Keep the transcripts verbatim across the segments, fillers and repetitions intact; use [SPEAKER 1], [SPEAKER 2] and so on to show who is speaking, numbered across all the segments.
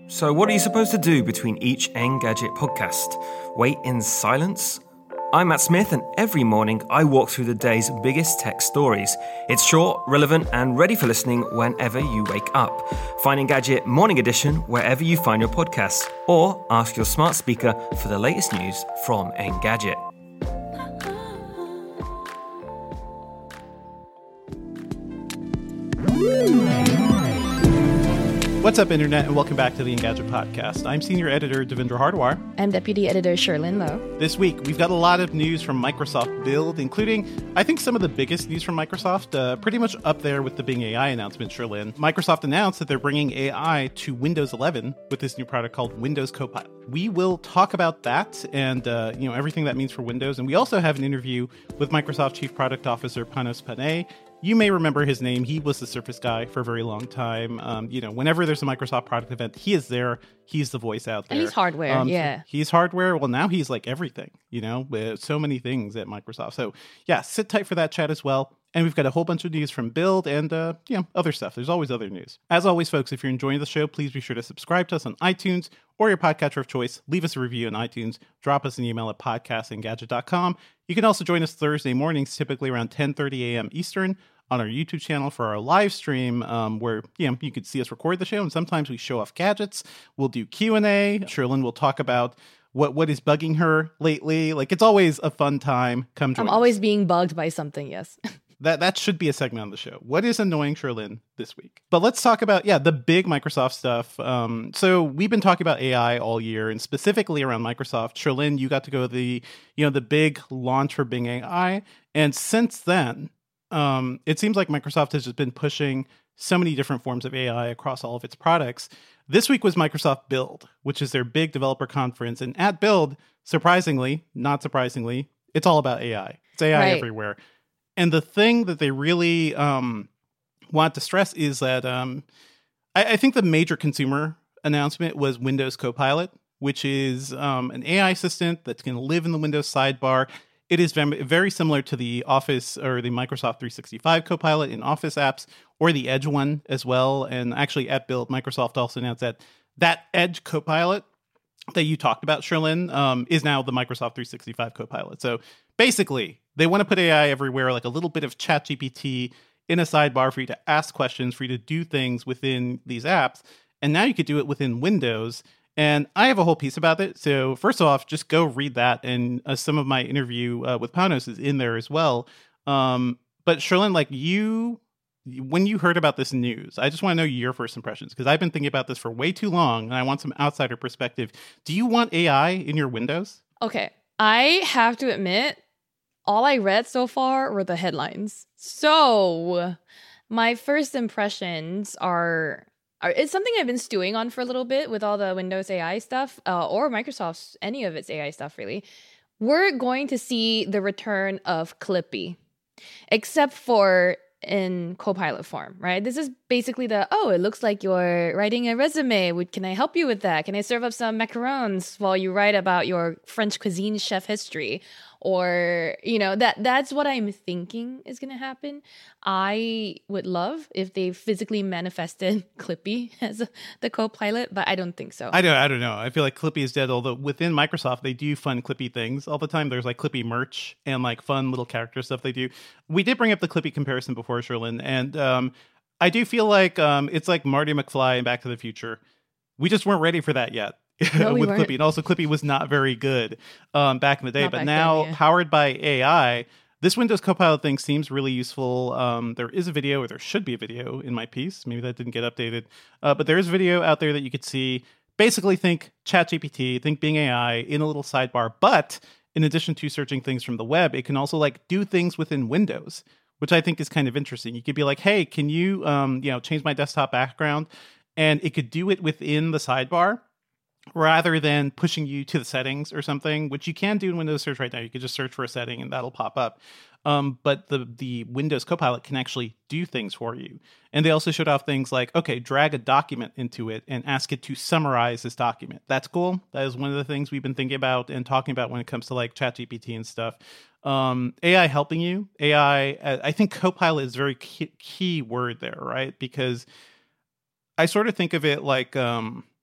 [SPEAKER 1] So what are you supposed to do between each Engadget podcast? Wait in silence? I'm Matt Smith, and every morning I walk through the day's biggest tech stories. It's short, relevant, and ready for listening whenever you wake up. Find Engadget Morning Edition wherever you find your podcasts, or ask your smart speaker for the latest news from Engadget.
[SPEAKER 2] What's up, Internet, and welcome back to the Engadget Podcast. I'm Senior Editor Devendra Hardwar.
[SPEAKER 3] I'm Deputy Editor Sherlyn Lowe.
[SPEAKER 2] This week, we've got a lot of news from Microsoft Build, including, I think, some of the biggest news from Microsoft, uh, pretty much up there with the Bing A I announcement, Sherlyn. Microsoft announced that they're bringing A I to Windows eleven with this new product called Windows Copilot. We will talk about that and uh, you know everything that means for Windows, and we also have an interview with Microsoft Chief Product Officer Panos Panay. You may remember his name. He was the Surface guy for a very long time. Um, you know, whenever there's a Microsoft product event, he is there. He's the voice out there.
[SPEAKER 3] And he's hardware,
[SPEAKER 2] um,
[SPEAKER 3] yeah.
[SPEAKER 2] He's hardware. Well, now he's like everything, you know, with so many things at Microsoft. So, yeah, sit tight for that chat as well. And we've got a whole bunch of news from Build and, uh, you know, other stuff. There's always other news. As always, folks, if you're enjoying the show, please be sure to subscribe to us on iTunes or your podcatcher of choice. Leave us a review on iTunes. Drop us an email at podcast engadget dot com. You can also join us Thursday mornings, typically around ten thirty a.m. Eastern, on our YouTube channel for our live stream, um, where you know you could see us record the show, and sometimes we show off gadgets. We'll do Q and A. Sherlyn will talk about what what is bugging her lately. Like, it's always a fun time. Come join
[SPEAKER 3] I'm always
[SPEAKER 2] us.
[SPEAKER 3] being bugged by something, yes.
[SPEAKER 2] That that should be a segment on the show. What is annoying Sherlyn this week? But let's talk about, yeah, the big Microsoft stuff. Um, so we've been talking about A I all year, and specifically around Microsoft. Sherlyn, you got to go to the, you know, the big launch for Bing A I. And since then, um, it seems like Microsoft has just been pushing so many different forms of A I across all of its products. This week was Microsoft Build, which is their big developer conference. And at Build, surprisingly, not surprisingly, it's all about A I. It's A I
[SPEAKER 3] Right.
[SPEAKER 2] everywhere. And the thing that they really um, want to stress is that um, I, I think the major consumer announcement was Windows Copilot, which is um, an A I assistant that's going to live in the Windows sidebar. It is very, very similar to the Office or the Microsoft three sixty-five Copilot in Office apps, or the Edge one as well. And actually at Build, Microsoft also announced that that Edge Copilot that you talked about, Sherlyn, um, is now the Microsoft three sixty-five Copilot. So basically, they want to put A I everywhere, like a little bit of ChatGPT in a sidebar for you to ask questions, for you to do things within these apps. And now you could do it within Windows. And I have a whole piece about it. So first off, just go read that. And uh, some of my interview uh, with Panos is in there as well. Um, but Sherlyn, like you, when you heard about this news, I just want to know your first impressions, because I've been thinking about this for way too long, and I want some outsider perspective. Do you want A I in your Windows?
[SPEAKER 3] Okay, I have to admit, all I read so far were the headlines. So my first impressions are, are it's something I've been stewing on for a little bit with all the Windows A I stuff, uh, or Microsoft's, any of its A I stuff, really. We're going to see the return of Clippy, except for in Copilot form, right? This is basically the, oh, it looks like you're writing a resume. Would, can I help you with that? Can I serve up some macarons while you write about your French cuisine chef history? Or, you know, that that's what I'm thinking is going to happen. I would love if they physically manifested Clippy as a, the Copilot, but I don't think so.
[SPEAKER 2] I don't, I don't know. I feel like Clippy is dead, although within Microsoft, they do fun Clippy things all the time. There's like Clippy merch and like fun little character stuff they do. We did bring up the Clippy comparison before, Sherlyn, and um, I do feel like um, it's like Marty McFly in Back to the Future. We just weren't ready for that yet.
[SPEAKER 3] No, we
[SPEAKER 2] with
[SPEAKER 3] weren't.
[SPEAKER 2] Clippy. And also Clippy was not very good um, back in the day.
[SPEAKER 3] Not
[SPEAKER 2] but
[SPEAKER 3] back
[SPEAKER 2] now,
[SPEAKER 3] then, yeah.
[SPEAKER 2] powered by A I, this Windows Copilot thing seems really useful. Um, there is a video, or there should be a video in my piece. Maybe that didn't get updated. Uh, but there is a video out there that you could see. Basically, think ChatGPT, think Bing A I in a little sidebar. But in addition to searching things from the web, it can also like do things within Windows, which I think is kind of interesting. You could be like, hey, can you um, you know, change my desktop background? And it could do it within the sidebar, rather than pushing you to the settings or something, which you can do in Windows Search right now. You can just search for a setting and that'll pop up. Um, but the the Windows Copilot can actually do things for you. And they also showed off things like, okay, drag a document into it and ask it to summarize this document. That's cool. That is one of the things we've been thinking about and talking about when it comes to like ChatGPT and stuff. Um, A I helping you. A I, I think Copilot is a very key, key word there, right? Because I sort of think of it like... Um,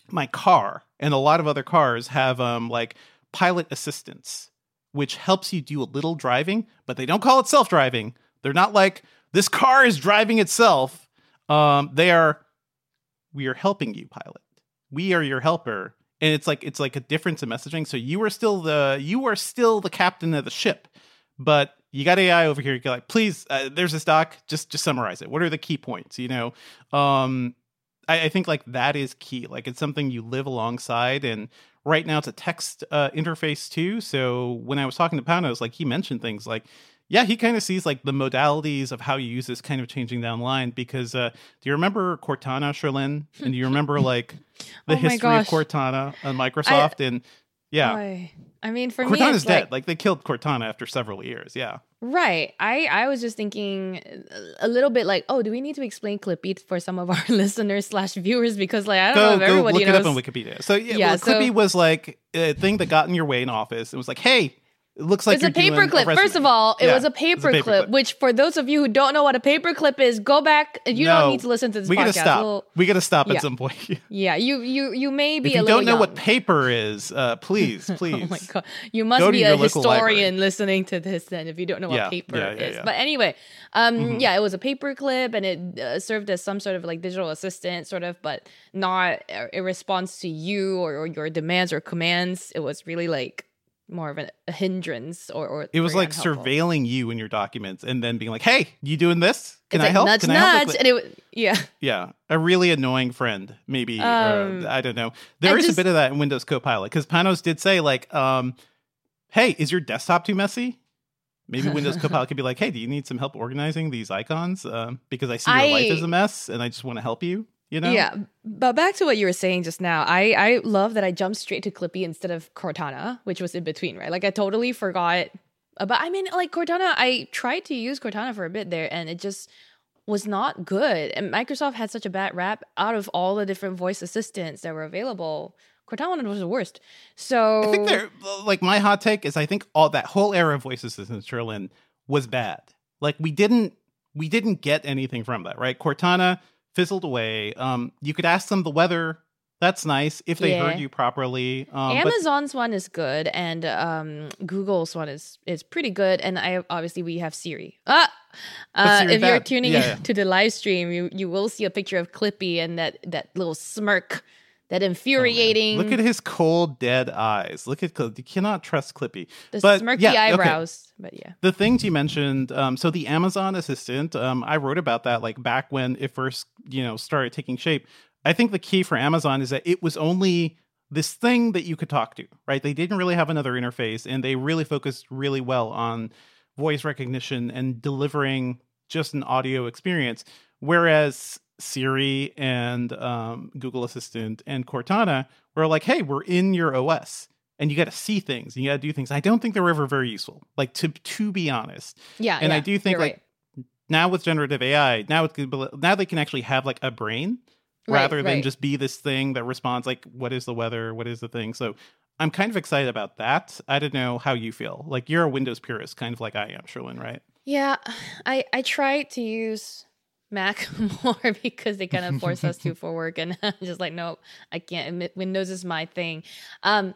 [SPEAKER 2] my car and a lot of other cars have um like pilot assistance, which helps you do a little driving, but they don't call it self-driving. They're not like, this car is driving itself. Um, they are, we are helping you, pilot. We are your helper. And it's like, it's like a difference in messaging. So you are still the, you are still the captain of the ship, but you got A I over here. You're like, please, uh, there's this doc. Just, just summarize it. What are the key points? You know, um, I, I think like that is key. Like it's something you live alongside, and right now it's a text uh, interface too. So when I was talking to Panos, like he mentioned things like, yeah, he kind of sees like the modalities of how you use this kind of changing down the line. Because uh, do you remember Cortana, Sherlyn? And do you remember like the
[SPEAKER 3] Oh my
[SPEAKER 2] history
[SPEAKER 3] gosh.
[SPEAKER 2] of Cortana on Microsoft? and yeah,
[SPEAKER 3] I, I mean, for me,
[SPEAKER 2] Cortana's
[SPEAKER 3] it's
[SPEAKER 2] dead.
[SPEAKER 3] like,
[SPEAKER 2] Like they killed Cortana after several years. Yeah.
[SPEAKER 3] right. I, I was just thinking a little bit like, oh, do we need to explain Clippy for some of our listeners slash viewers? Because like, I don't
[SPEAKER 2] Go,
[SPEAKER 3] know if
[SPEAKER 2] go
[SPEAKER 3] everybody
[SPEAKER 2] look
[SPEAKER 3] knows.
[SPEAKER 2] it up on Wikipedia. So yeah,
[SPEAKER 3] Yeah,
[SPEAKER 2] well,
[SPEAKER 3] so-
[SPEAKER 2] Clippy was like a thing that got in your way in office. It was like, hey, it looks like
[SPEAKER 3] It's a
[SPEAKER 2] you're doing
[SPEAKER 3] paperclip.
[SPEAKER 2] resume.
[SPEAKER 3] First of all, it
[SPEAKER 2] Yeah,
[SPEAKER 3] was a
[SPEAKER 2] it's a
[SPEAKER 3] paperclip,
[SPEAKER 2] paperclip.
[SPEAKER 3] which for those of you who don't know what a paperclip is, go back. You
[SPEAKER 2] No,
[SPEAKER 3] don't need to listen to this
[SPEAKER 2] we
[SPEAKER 3] podcast.
[SPEAKER 2] gotta stop.
[SPEAKER 3] We'll-
[SPEAKER 2] we gotta stop
[SPEAKER 3] Yeah.
[SPEAKER 2] at some point.
[SPEAKER 3] yeah, you you you may be
[SPEAKER 2] If
[SPEAKER 3] a
[SPEAKER 2] you
[SPEAKER 3] little
[SPEAKER 2] don't know
[SPEAKER 3] young.
[SPEAKER 2] what paper is, uh, please, please.
[SPEAKER 3] Oh my god, you must
[SPEAKER 2] Go to
[SPEAKER 3] be
[SPEAKER 2] your
[SPEAKER 3] a
[SPEAKER 2] local
[SPEAKER 3] historian
[SPEAKER 2] library.
[SPEAKER 3] listening to this then if you don't know what
[SPEAKER 2] Yeah,
[SPEAKER 3] paper
[SPEAKER 2] yeah, yeah,
[SPEAKER 3] is.
[SPEAKER 2] yeah.
[SPEAKER 3] But anyway, um,
[SPEAKER 2] Mhm.
[SPEAKER 3] yeah, it was a paper clip and it uh, served as some sort of like digital assistant, sort of, but not a, a response to you or, or your demands or commands. It was really like more of a, a hindrance or, or
[SPEAKER 2] It was
[SPEAKER 3] very
[SPEAKER 2] like
[SPEAKER 3] unhelpful.
[SPEAKER 2] surveilling you in your documents and then being like, hey, you doing this? Can
[SPEAKER 3] It's
[SPEAKER 2] I
[SPEAKER 3] like
[SPEAKER 2] help?
[SPEAKER 3] nudge,
[SPEAKER 2] Can I help?
[SPEAKER 3] nudge,
[SPEAKER 2] Like,
[SPEAKER 3] and it was yeah.
[SPEAKER 2] yeah, a really annoying friend, maybe.
[SPEAKER 3] Um,
[SPEAKER 2] or, I don't know. There
[SPEAKER 3] I
[SPEAKER 2] is
[SPEAKER 3] just-
[SPEAKER 2] a bit of that in Windows Copilot because Panos did say like, um, hey, is your desktop too messy? Maybe Windows Copilot could be like, hey, do you need some help organizing these icons? Um, because I see your
[SPEAKER 3] I-
[SPEAKER 2] life is a mess and I just want to help you, you know?
[SPEAKER 3] Yeah, but back to what you were saying just now. I I love that I jumped straight to Clippy instead of Cortana, which was in between, right? Like I totally forgot about. I mean, like Cortana, I tried to use Cortana for a bit there, and it just was not good. And Microsoft had such a bad rap. Out of all the different voice assistants that were available, Cortana was the worst. So
[SPEAKER 2] I think they're like my hot take is I think all that whole era of voice assistants, Sherlyn, was bad. Like we didn't we didn't get anything from that, right? Cortana fizzled away. Um, you could ask them the weather. That's nice if they
[SPEAKER 3] Yeah.
[SPEAKER 2] heard you properly. Um, but
[SPEAKER 3] Amazon's one is good, and um, Google's one is is pretty good. And I obviously we have Siri. Ah, uh,
[SPEAKER 2] Siri
[SPEAKER 3] if you're
[SPEAKER 2] bad.
[SPEAKER 3] tuning
[SPEAKER 2] Yeah,
[SPEAKER 3] in
[SPEAKER 2] yeah.
[SPEAKER 3] to the live stream, you you will see a picture of Clippy and that that little smirk, that infuriating.
[SPEAKER 2] look at his cold, dead eyes. Look at Cl- you cannot trust Clippy.
[SPEAKER 3] the
[SPEAKER 2] but,
[SPEAKER 3] smirky
[SPEAKER 2] yeah, okay.
[SPEAKER 3] eyebrows. But yeah,
[SPEAKER 2] The things you mentioned, um, so the Amazon Assistant, um, I wrote about that like back when it first, you know, started taking shape. I think the key for Amazon is that it was only this thing that you could talk to, right? They didn't really have another interface, and they really focused really well on voice recognition and delivering just an audio experience. Whereas Siri and um, Google Assistant and Cortana were like, hey, we're in your O S. And you got to see things, and you got to do things. I don't think they were ever very useful, like to to be honest.
[SPEAKER 3] yeah,
[SPEAKER 2] And I
[SPEAKER 3] yeah,
[SPEAKER 2] do think
[SPEAKER 3] you're
[SPEAKER 2] like
[SPEAKER 3] right.
[SPEAKER 2] now with generative A I, now it's now they can actually have like a brain
[SPEAKER 3] Right,
[SPEAKER 2] rather than
[SPEAKER 3] right.
[SPEAKER 2] just be this thing that responds like, what is the weather? What is the thing? So I'm kind of excited about that. I don't know how you feel. Like you're a Windows purist, kind of like I am, Sherlyn, right?
[SPEAKER 3] Yeah, I I try to use Mac more because they kind of force us to for work, and I'm just like, no, I can't. Admit- Windows is my thing. Um,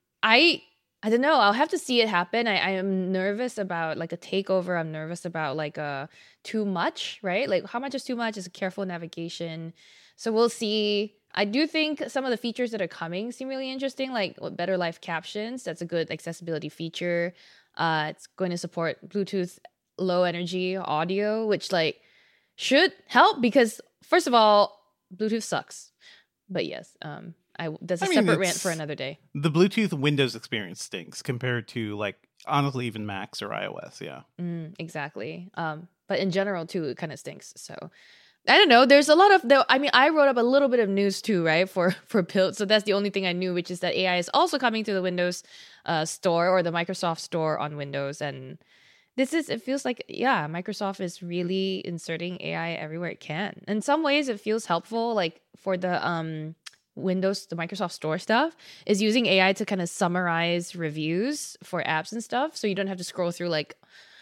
[SPEAKER 3] I I don't know. I'll have to see it happen. I, I am nervous about like a takeover. I'm nervous about like a too much, right? Like how much is too much is a careful navigation. So we'll see. I do think some of the features that are coming seem really interesting, like what Better Life Captions. That's a good accessibility feature. Uh, it's going to support Bluetooth low energy audio, which like should help because first of all, Bluetooth sucks. But yes, um, I that's a
[SPEAKER 2] I mean,
[SPEAKER 3] separate rant
[SPEAKER 2] it's-
[SPEAKER 3] for another day.
[SPEAKER 2] The Bluetooth Windows experience stinks compared to like honestly even Macs or iOS. Yeah.
[SPEAKER 3] Mm, exactly. Um, but in general too, it kind of stinks. So I don't know. There's a lot of though. I mean, I wrote up a little bit of news too, right? For for Build. So that's the only thing I knew, which is that A I is also coming to the Windows uh, store or the Microsoft store on Windows. And this is it feels like yeah, Microsoft is really inserting A I everywhere it can. In some ways, it feels helpful. Like for the um Windows, the Microsoft Store stuff is using A I to kind of summarize reviews for apps and stuff, so you don't have to scroll through like.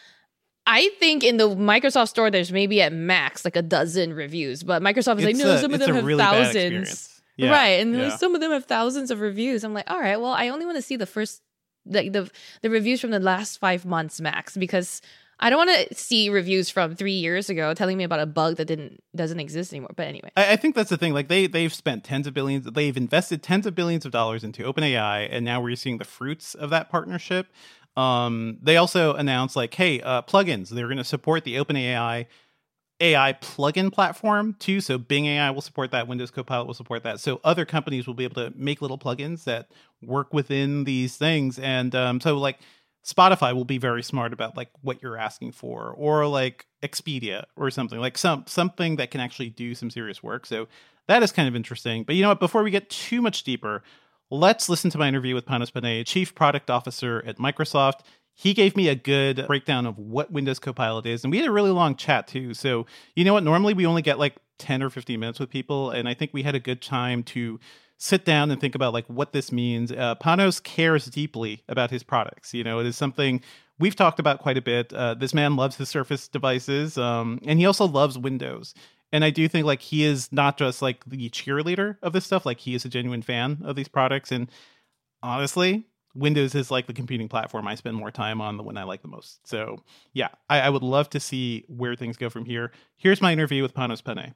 [SPEAKER 3] I think in the Microsoft Store, there's maybe at max like a dozen reviews, but Microsoft is like,
[SPEAKER 2] It's
[SPEAKER 3] no,
[SPEAKER 2] a-
[SPEAKER 3] some of
[SPEAKER 2] it's
[SPEAKER 3] them
[SPEAKER 2] a
[SPEAKER 3] have
[SPEAKER 2] really bad
[SPEAKER 3] thousands.
[SPEAKER 2] experience. Yeah,
[SPEAKER 3] right. And
[SPEAKER 2] yeah.
[SPEAKER 3] like, some of them have thousands of reviews. I'm like, all right, well, I only want to see the first, like the the reviews from the last five months max, because I don't want to see reviews from three years ago telling me about a bug that didn't doesn't exist anymore. But anyway,
[SPEAKER 2] I, I think that's the thing. Like they they've spent tens of billions, they've invested tens of billions of dollars into OpenAI, and now we're seeing the fruits of that partnership. Um, they also announced like, hey, uh, plugins. They're going to support the OpenAI A I plugin platform too. So Bing A I will support that. Windows Copilot will support that. So other companies will be able to make little plugins that work within these things. And um, so like Spotify will be very smart about like what you're asking for, or like Expedia or something like some something that can actually do some serious work. So that is kind of interesting. But you know what? Before we get too much deeper, let's listen to my interview with Panos Panay, Chief Product Officer at Microsoft. He gave me a good breakdown of what Windows Copilot is, and we had a really long chat too. So, you know what? Normally we only get like ten or fifteen minutes with people, and I think we had a good time to sit down and think about like what this means. Uh, Panos cares deeply about his products. You know, it is something we've talked about quite a bit. Uh, this man loves his Surface devices, um, and he also loves Windows. And I do think like he is not just like the cheerleader of this stuff, like he is a genuine fan of these products. And honestly, Windows is like the computing platform I spend more time on, the one I like the most. So yeah, I, I would love to see where things go from here. Here's my interview with Panos Panay.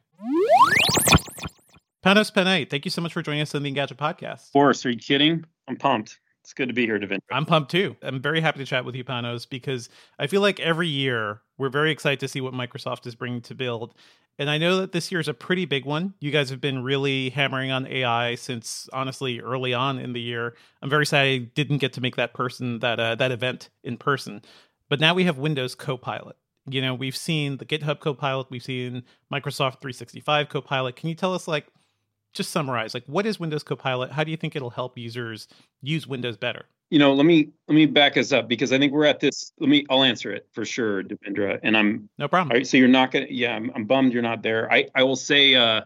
[SPEAKER 2] Panos Panay, thank you so much for joining us on the Engadget podcast.
[SPEAKER 4] Of course, are you kidding? I'm pumped. It's good to be here, Devendra.
[SPEAKER 2] I'm pumped too. I'm very happy to chat with you, Panos, because I feel like every year we're very excited to see what Microsoft is bringing to build. And I know that this year is a pretty big one. You guys have been really hammering on A I since, honestly, early on in the year. I'm very sad I didn't get to make that person, that uh, that event in person. But now we have Windows Copilot. You know, we've seen the GitHub Copilot. We've seen Microsoft three sixty-five Copilot. Can you tell us, like, just summarize, like, what is Windows Copilot? How do you think it'll help users use Windows better?
[SPEAKER 4] You know, let me let me back us up, because I think we're at this. Let me. I'll answer it for sure, Devendra. And I'm
[SPEAKER 2] no problem.
[SPEAKER 4] All right. So you're not gonna. Yeah, I'm, I'm bummed you're not there. I I will say, uh,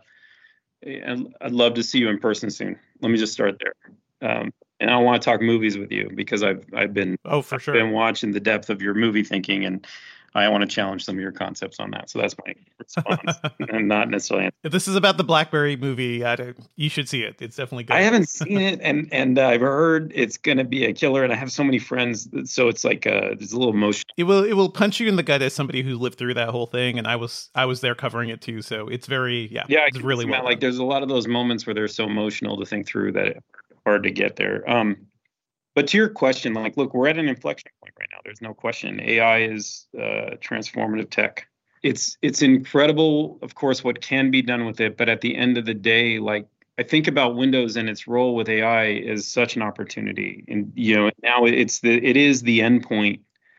[SPEAKER 4] I'd I'd love to see you in person soon. Let me just start there. Um, and I want to talk movies with you, because I've I've been
[SPEAKER 2] oh for
[SPEAKER 4] I've
[SPEAKER 2] sure
[SPEAKER 4] been watching the depth of your movie thinking, and I want to challenge some of your concepts on that. So that's my response, and not necessarily.
[SPEAKER 2] If this is about the BlackBerry movie, I don't, you should see it. It's definitely good.
[SPEAKER 4] I haven't seen it, and and uh, I've heard it's going to be a killer, and I have so many friends, so it's like uh, there's a little emotion.
[SPEAKER 2] It will it will punch you in the gut as somebody who lived through that whole thing, and I was I was there covering it too. So it's very yeah
[SPEAKER 4] yeah,
[SPEAKER 2] it's really well
[SPEAKER 4] like there's a lot of those moments where they're so emotional to think through that it's hard to get there. Um, But to your question, like, look, we're at an inflection point right now. There's no question. A I is uh, transformative tech. It's it's incredible, of course, what can be done with it. But at the end of the day, like, I think about Windows and its role with A I is such an opportunity. And, you know, now it's the it is the endpoint.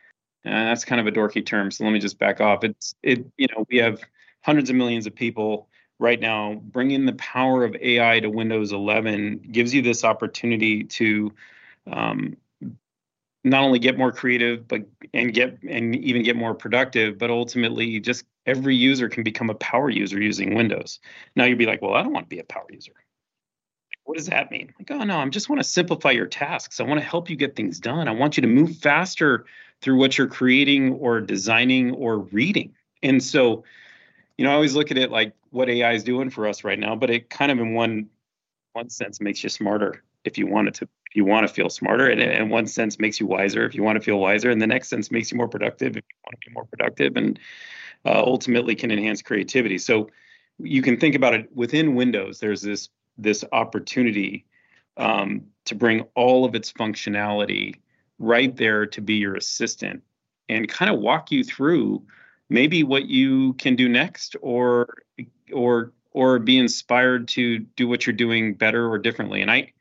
[SPEAKER 4] And that's kind of a dorky term. So let me just back off. It's it. You know, we have hundreds of millions of people right now. Bringing the power of A I to Windows eleven gives you this opportunity to Um, not only get more creative, but and get and even get more productive, but ultimately just every user can become a power user using Windows. Now you'd be like, well, I don't want to be a power user. What does that mean? Like, oh no, I just want to simplify your tasks. I want to help you get things done. I want you to move faster through what you're creating or designing or reading. And so, you know, I always look at it like what A I is doing for us right now, but it kind of in one one sense makes you smarter if you want it to. You want to feel smarter, and in one sense makes you wiser if you want to feel wiser, and the next sense makes you more productive if you want to be more productive, and uh, ultimately can enhance creativity. So you can think about it within Windows. There's this this opportunity um, to bring all of its functionality right there to be your assistant and kind of walk you through maybe what you can do next, or or or be inspired to do what you're doing better or differently. And I.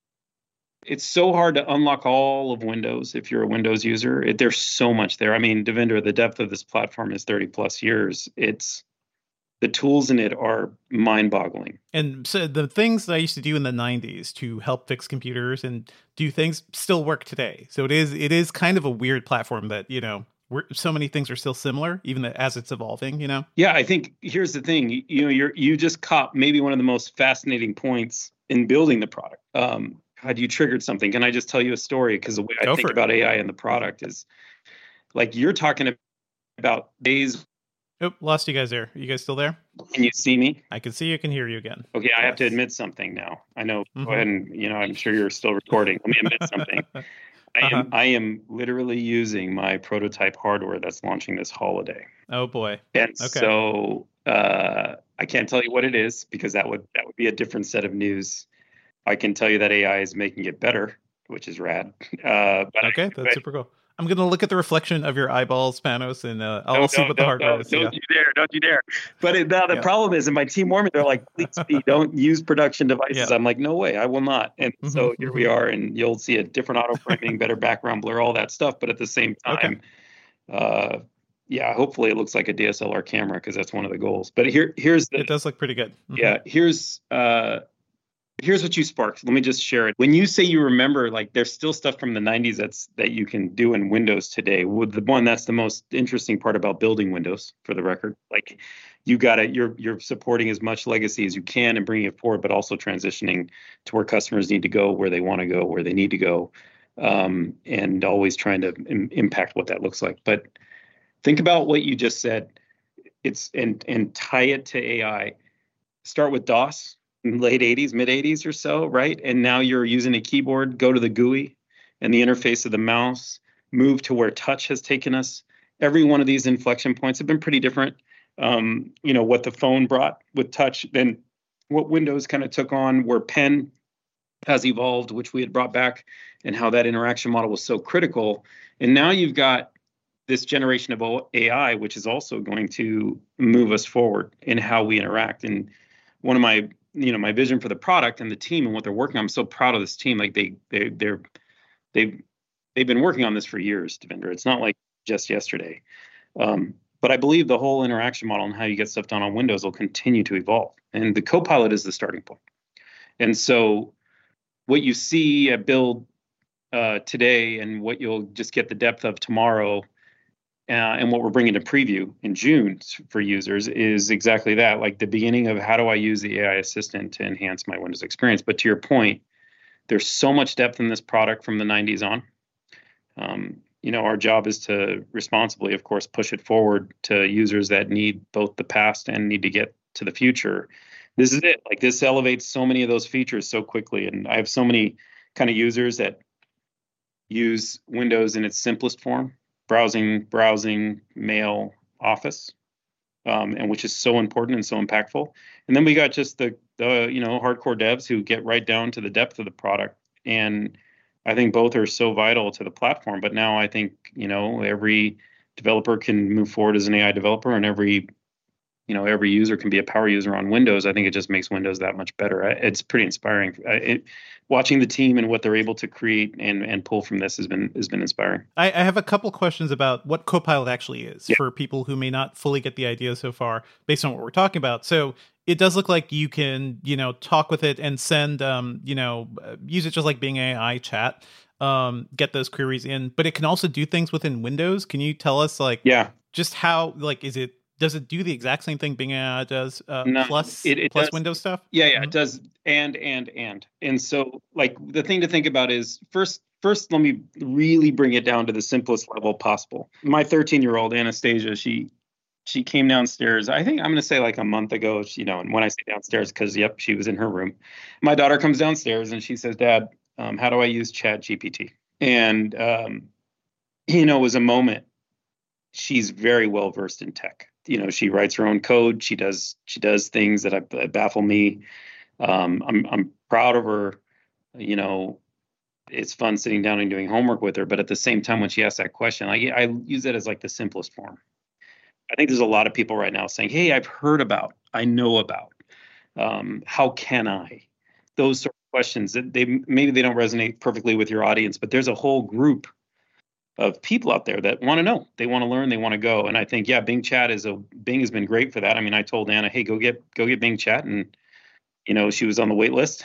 [SPEAKER 4] It's so hard to unlock all of Windows if you're a Windows user. It, there's so much there. I mean, Devendra, the depth of this platform is thirty plus years. It's the tools in it are mind-boggling.
[SPEAKER 2] And so the things that I used to do in the nineties to help fix computers and do things still work today. So it is it is kind of a weird platform that, you know, we're, so many things are still similar, even as it's evolving, you know?
[SPEAKER 4] Yeah, I think here's the thing. You, you know, you're you just caught maybe one of the most fascinating points in building the product. Um, God, you triggered something. Can I just tell you a story? Because the way I
[SPEAKER 2] Go
[SPEAKER 4] think
[SPEAKER 2] for it.
[SPEAKER 4] about A I and the product is like you're talking about days
[SPEAKER 2] Oh, lost you guys there. Are you guys still there?
[SPEAKER 4] Can you see me?
[SPEAKER 2] I can see you, can hear you again.
[SPEAKER 4] Okay, I have to
[SPEAKER 2] Yes.
[SPEAKER 4] admit something now. I know.
[SPEAKER 2] Mhm.
[SPEAKER 4] Go ahead and, you know, I'm sure you're still recording. Let me admit something. I
[SPEAKER 2] Uh-huh.
[SPEAKER 4] am I am literally using my prototype hardware that's launching this holiday.
[SPEAKER 2] Oh boy.
[SPEAKER 4] And
[SPEAKER 2] Okay.
[SPEAKER 4] so uh, I can't tell you what it is because that would that would be a different set of news. I can tell you that A I is making it better, which is rad. Uh, but I-
[SPEAKER 2] Okay, that's
[SPEAKER 4] but-
[SPEAKER 2] super cool. I'm gonna look at the reflection of your eyeballs, Panos, and uh, I'll
[SPEAKER 4] No,
[SPEAKER 2] see
[SPEAKER 4] no,
[SPEAKER 2] what the
[SPEAKER 4] no,
[SPEAKER 2] hardware
[SPEAKER 4] no,
[SPEAKER 2] is.
[SPEAKER 4] Don't
[SPEAKER 2] Yeah.
[SPEAKER 4] you dare! Don't you dare! But it, now the
[SPEAKER 2] Yeah.
[SPEAKER 4] problem is, and my team warned me. They're like, "Please, be, don't use production devices."
[SPEAKER 2] Yeah.
[SPEAKER 4] I'm like, "No way, I will not." And
[SPEAKER 2] Mhm,
[SPEAKER 4] so here we
[SPEAKER 2] mhm.
[SPEAKER 4] are, and you'll see a different auto framing, better background blur, all that stuff. But at the same
[SPEAKER 2] Okay.
[SPEAKER 4] time, uh, yeah, hopefully it looks like a D S L R camera because that's one of the goals. But here, here's the
[SPEAKER 2] It does look pretty good. Mhm.
[SPEAKER 4] yeah, here's uh, here's what you sparked. Let me just share it. When you say you remember, like there's still stuff from the nineties that's that you can do in Windows today. With the one that's the most interesting part about building Windows, for the record. Like you got it. You're you're supporting as much legacy as you can and bringing it forward, but also transitioning to where customers need to go, where they want to go, where they need to go, um, and always trying to Im- impact what that looks like. But think about what you just said. It's and and tie it to A I. Start with DOS. Late eighties, mid eighties or so, right? And now you're using a keyboard, go to the G U I and the interface of the mouse, move to where touch has taken us. Every one of these inflection points have been pretty different. Um, you know, what the phone brought with touch, then what Windows kind of took on, where pen has evolved, which we had brought back, and how that interaction model was so critical. And now you've got this generation of A I, which is also going to move us forward in how we interact. And one of my you know my vision for the product and the team and what they're working on. I'm so proud of this team. Like they they they're they've they've been working on this for years, Devinder. It's not like just yesterday. Um, but I believe the whole interaction model and how you get stuff done on Windows will continue to evolve. And the Copilot is the starting point. And so what you see at Build uh, today and what you'll just get the depth of tomorrow Uh, and what we're bringing to preview in June for users is exactly that, like the beginning of how do I use the A I assistant to enhance my Windows experience. But to your point, there's so much depth in this product from the nineties on. Um, you know, our job is to responsibly, of course, push it forward to users that need both the past and need to get to the future. This is it. Like this elevates so many of those features so quickly. And I have so many kind of users that use Windows in its simplest form. Browsing, browsing, mail, office, um, and which is so important and so impactful. And then we got just the the you know hardcore devs who get right down to the depth of the product. And I think both are so vital to the platform. But now I think you know every developer can move forward as an A I developer, and every you know every user can be a power user on Windows. I think it just makes Windows that much better. It's pretty inspiring. It, watching the team and what they're able to create and, and pull from this has been has been inspiring.
[SPEAKER 2] I, I have a couple questions about what Copilot actually is
[SPEAKER 4] yeah.
[SPEAKER 2] for people who may not fully get the idea so far based on what we're talking about. So it does look like you can, you know, talk with it and send, um, you know, use it just like Bing A I chat, um, get those queries in. But it can also do things within Windows. Can you tell us, like,
[SPEAKER 4] yeah,
[SPEAKER 2] just how, like, is it? Does it do the exact same thing Bing A I does, uh,
[SPEAKER 4] no,
[SPEAKER 2] plus
[SPEAKER 4] it, it
[SPEAKER 2] plus
[SPEAKER 4] does.
[SPEAKER 2] Windows stuff?
[SPEAKER 4] Yeah, yeah,
[SPEAKER 2] mm-hmm.
[SPEAKER 4] It does. And and and and so, like, the thing to think about is first. First, let me really bring it down to the simplest level possible. My thirteen-year-old Anastasia, she she came downstairs. I think I'm going to say like a month ago. She, you know, and when I say downstairs, because yep, she was in her room. My daughter comes downstairs and she says, "Dad, um, how do I use Chat G P T?" And um, you know, it was a moment. She's very well versed in tech. You know, she writes her own code. She does she does things that, I, that baffle me. Um, I'm I'm proud of her. You know, it's fun sitting down and doing homework with her. But at the same time, when she asks that question, I I use it as like the simplest form. I think there's a lot of people right now saying, "Hey, I've heard about, I know about. Um, how can I?" Those sort of questions that they maybe they don't resonate perfectly with your audience, but there's a whole group of people out there that want to know, they want to learn, they want to go. And I think, yeah, Bing Chat is a Bing has been great for that. I mean, I told Anna, hey, go get go get Bing Chat, and you know, she was on the wait list.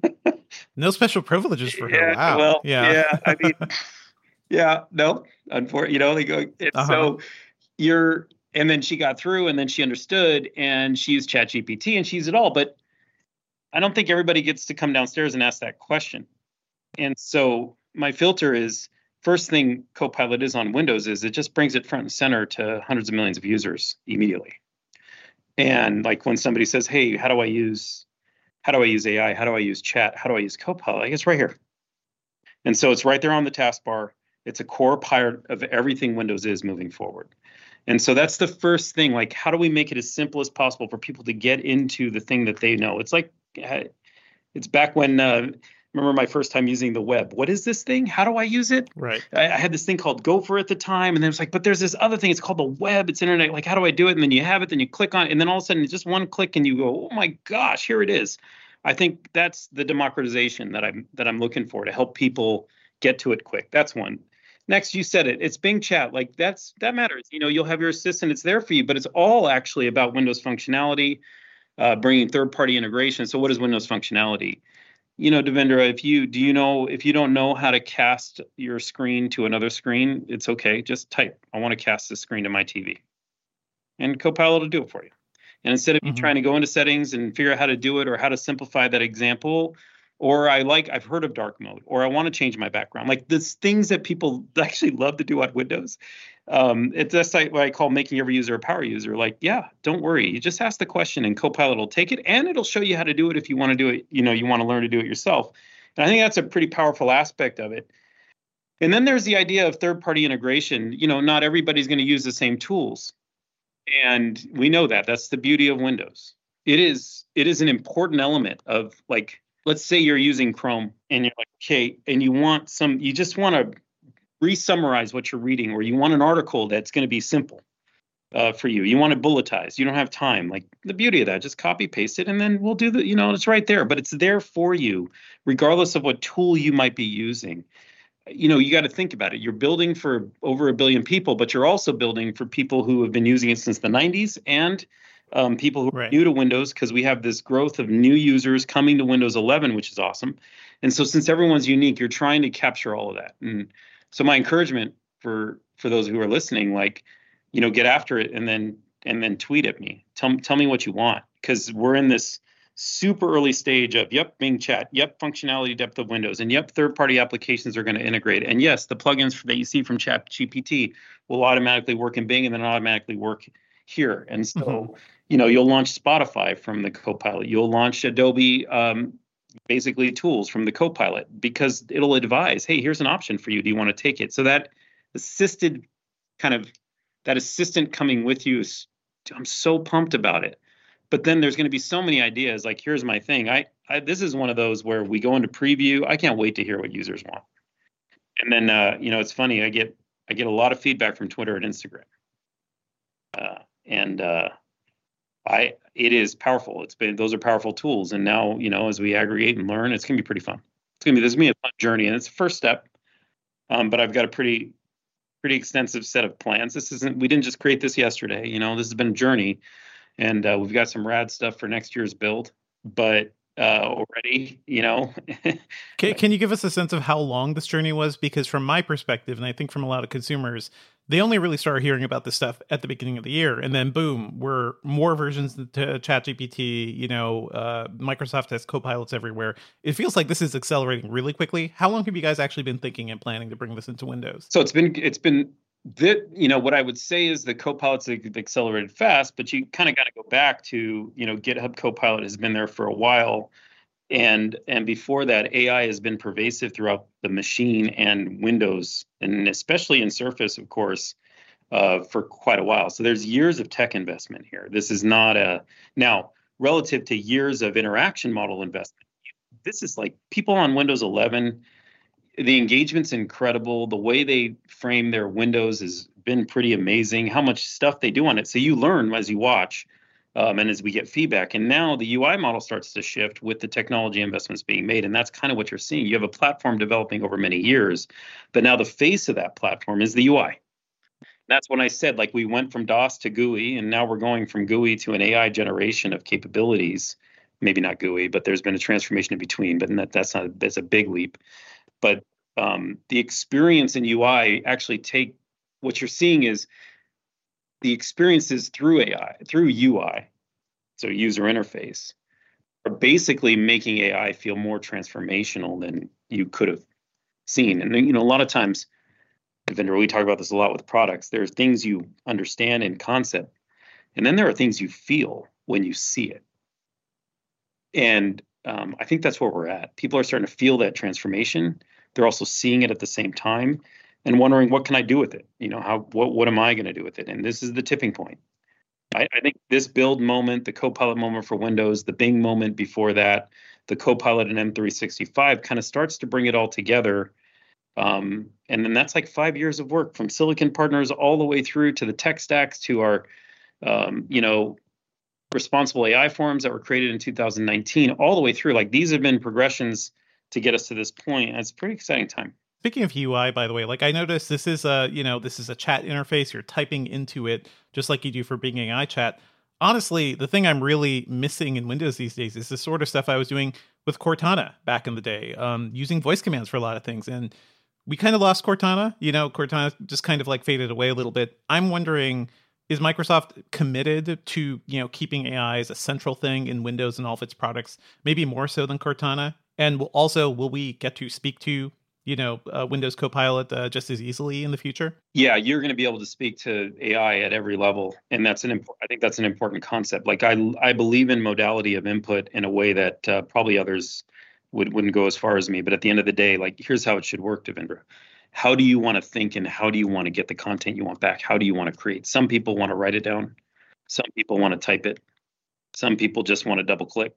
[SPEAKER 2] No special privileges for her.
[SPEAKER 4] Yeah,
[SPEAKER 2] Wow.
[SPEAKER 4] well,
[SPEAKER 2] yeah.
[SPEAKER 4] yeah. I mean, yeah, no, unfortunately, you know, they go. It's
[SPEAKER 2] Uh-huh.
[SPEAKER 4] So you're, and then she got through, and then she understood, and she used Chat G P T, and she's it all. But I don't think everybody gets to come downstairs and ask that question. And so my filter is, first thing Copilot is on Windows is it just brings it front and center to hundreds of millions of users immediately. And like when somebody says, hey, how do I use how do I use A I? How do I use chat? How do I use Copilot? It's right here. And so it's right there on the taskbar. It's a core part of everything Windows is moving forward. And so that's the first thing. Like, how do we make it as simple as possible for people to get into the thing that they know? It's like, it's back when, uh, remember my first time using the web. What is this thing? How do I use it?
[SPEAKER 2] Right.
[SPEAKER 4] I, I had this thing called Gopher at the time. And then it's like, but there's this other thing. It's called the web. It's internet. Like, how do I do it? And then you have it, then you click on it. And then all of a sudden, it's just one click and you go, oh my gosh, here it is. I think that's the democratization that I'm that I'm looking for to help people get to it quick. That's one. Next, you said it. It's Bing Chat. Like that's that matters. You know, you'll have your assistant. It's there for you, but it's all actually about Windows functionality, uh, bringing third-party integration. So, what is Windows functionality? You know, Devendra, if you do you know if you don't know how to cast your screen to another screen, it's okay. Just type, I want to cast this screen to my T V, and Copilot will do it for you. And instead of you mm-hmm. trying to go into settings and figure out how to do it or how to simplify that example, or I like, I've heard of dark mode, or I want to change my background. Like there's things that people actually love to do on Windows. Um, it's that's like what I call making every user a power user. Like, yeah, don't worry. You just ask the question and Copilot will take it and it'll show you how to do it if you want to do it. You know, you want to learn to do it yourself. And I think that's a pretty powerful aspect of it. And then there's the idea of third-party integration. You know, not everybody's going to use the same tools. And we know that. That's the beauty of Windows. It is it is an important element of, like, let's say you're using Chrome and you're like, okay, and you want some, you just want to re-summarize what you're reading, or you want an article that's going to be simple uh, for you. You want it bulletized. You don't have time. Like the beauty of that, just copy paste it and then we'll do the, you know, it's right there, but it's there for you, regardless of what tool you might be using. You know, you got to think about it. You're building for over a billion people, but you're also building for people who have been using it since the nineties and um, people who are right. new to Windows, because we have this growth of new users coming to Windows eleven, which is awesome. And so since everyone's unique, you're trying to capture all of that. And so my encouragement for for those who are listening, like, you know, get after it and then and then tweet at me. Tell, tell me what you want, because we're in this super early stage of, yep, Bing Chat, yep, functionality depth of Windows, and yep, third-party applications are going to integrate. And yes, the plugins that you see from Chat G P T will automatically work in Bing and then automatically work here. And so, mm-hmm. you know, you'll launch Spotify from the Copilot. You'll launch Adobe, um, basically tools from the Copilot, because it'll advise, hey, here's an option for you. Do you want to take it? So that assisted kind of, that assistant coming with you is, I'm so pumped about it. But then there's going to be so many ideas. Like, here's my thing. I, I this is one of those where we go into preview. I can't wait to hear what users want. And then, uh, you know, it's funny. I get I get a lot of feedback from Twitter and Instagram, uh, and uh, I it is powerful. It's been those are powerful tools. And now, you know, as we aggregate and learn, it's going to be pretty fun. It's going to be this is going to be a fun journey, and it's the first step. Um, but I've got a pretty pretty extensive set of plans. This isn't we didn't just create this yesterday. You know, this has been a journey. And uh, we've got some rad stuff for next year's build, but uh, already, you know.
[SPEAKER 2] can, can you give us a sense of how long this journey was? Because from my perspective, and I think from a lot of consumers, they only really started hearing about this stuff at the beginning of the year. And then boom, we're more versions to ChatGPT, you know, uh, Microsoft has Copilots everywhere. It feels like this is accelerating really quickly. How long have you guys actually been thinking and planning to bring this into Windows?
[SPEAKER 4] So it's been, it's been, That, you know, what I would say is the Copilots have accelerated fast, but you kind of got to go back to, you know, GitHub Copilot has been there for a while. And and before that, A I has been pervasive throughout the machine and Windows, and especially in Surface, of course, uh, for quite a while. So there's years of tech investment here. This is not a, now, relative to years of interaction model investment, this is like people on Windows eleven, the engagement's incredible. The way they frame their windows has been pretty amazing. How much stuff they do on it. So you learn as you watch, um, and as we get feedback. And now the U I model starts to shift with the technology investments being made. And that's kind of what you're seeing. You have a platform developing over many years, but now the face of that platform is the U I. That's when I said, like, we went from DOS to G U I, and now we're going from G U I to an A I generation of capabilities. Maybe not G U I, but there's been a transformation in between. But that, that's not that's a big leap. But um, the experience in U I actually take what you're seeing is the experiences through A I, through U I, so user interface, are basically making A I feel more transformational than you could have seen. And, you know, a lot of times Devendra, we talk about this a lot with products. There are things you understand in concept, and then there are things you feel when you see it. And um, I think that's where we're at. People are starting to feel that transformation. They're also seeing it at the same time and wondering, what can I do with it? You know, how what what am I going to do with it? And this is the tipping point. I, I think this build moment, the Copilot moment for Windows, the Bing moment before that, the Copilot in M three sixty-five kind of starts to bring it all together. Um, and then that's like five years of work from silicon partners all the way through to the tech stacks to our, um, you know, responsible A I forums that were created in two thousand nineteen, all the way through. Like, these have been progressions to get us to this point. And it's a pretty exciting time.
[SPEAKER 2] Speaking of U I, by the way, like I noticed this is a, you know, this is a chat interface. You're typing into it just like you do for Bing A I chat. Honestly, the thing I'm really missing in Windows these days is the sort of stuff I was doing with Cortana back in the day, um, using voice commands for a lot of things. And we kind of lost Cortana. You know, Cortana just kind of like faded away a little bit. I'm wondering, is Microsoft committed to, you know, keeping A I as a central thing in Windows and all of its products, maybe more so than Cortana? And will, also, will we get to speak to, you know, uh, Windows Copilot uh, just as easily in the future?
[SPEAKER 4] Yeah, you're going to be able to speak to A I at every level, and that's an imp- I think that's an important concept. Like, I I believe in modality of input in a way that uh, probably others would wouldn't go as far as me. But at the end of the day, like, here's how it should work, Devendra. How do you want to think, and how do you want to get the content you want back? How do you want to create? Some people want to write it down. Some people want to type it. Some people just want to double click,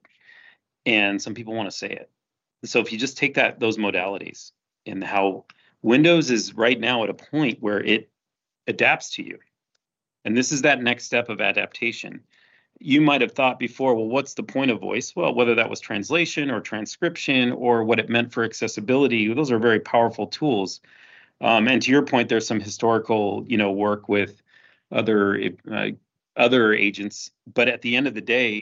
[SPEAKER 4] and some people want to say it. So if you just take that those modalities, and how Windows is right now at a point where it adapts to you. And this is that next step of adaptation. You might have thought before, well, what's the point of voice? Well, whether that was translation or transcription or what it meant for accessibility, those are very powerful tools. Um, and to your point, there's some historical, you know, work with other uh, other agents. But at the end of the day,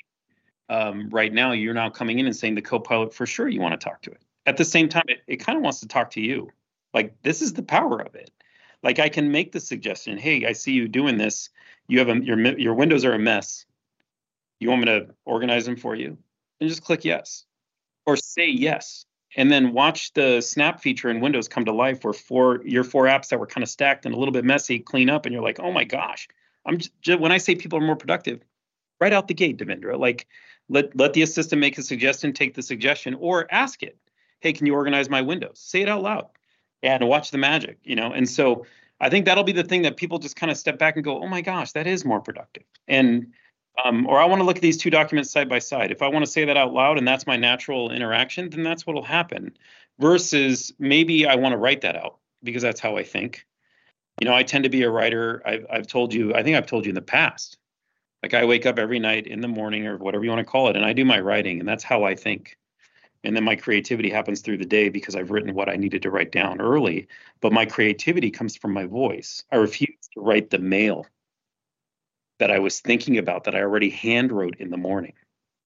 [SPEAKER 4] um, right now, you're now coming in and saying the Copilot, for sure, you want to talk to it. At the same time, it, it kind of wants to talk to you. Like, this is the power of it. Like, I can make the suggestion, hey, I see you doing this. You have a, your your windows are a mess. You want me to organize them for you? And just click yes, or say yes, and then watch the snap feature in Windows come to life, where four your four apps that were kind of stacked and a little bit messy clean up, and you're like, oh my gosh, I'm just, just when I say people are more productive, right out the gate, Devendra, like let let the assistant make a suggestion, take the suggestion, or ask it, hey, can you organize my windows? Say it out loud and watch the magic, you know? And so I think that'll be the thing that people just kind of step back and go, oh my gosh, that is more productive. And, um, or I want to look at these two documents side by side. If I want to say that out loud and that's my natural interaction, then that's what'll happen. Versus maybe I want to write that out because that's how I think. You know, I tend to be a writer. I've, I've told you, I think I've told you in the past, like I wake up every night in the morning or whatever you want to call it, and I do my writing, and that's how I think. And then my creativity happens through the day because I've written what I needed to write down early. But my creativity comes from my voice. I refuse to write the mail that I was thinking about that I already hand wrote in the morning.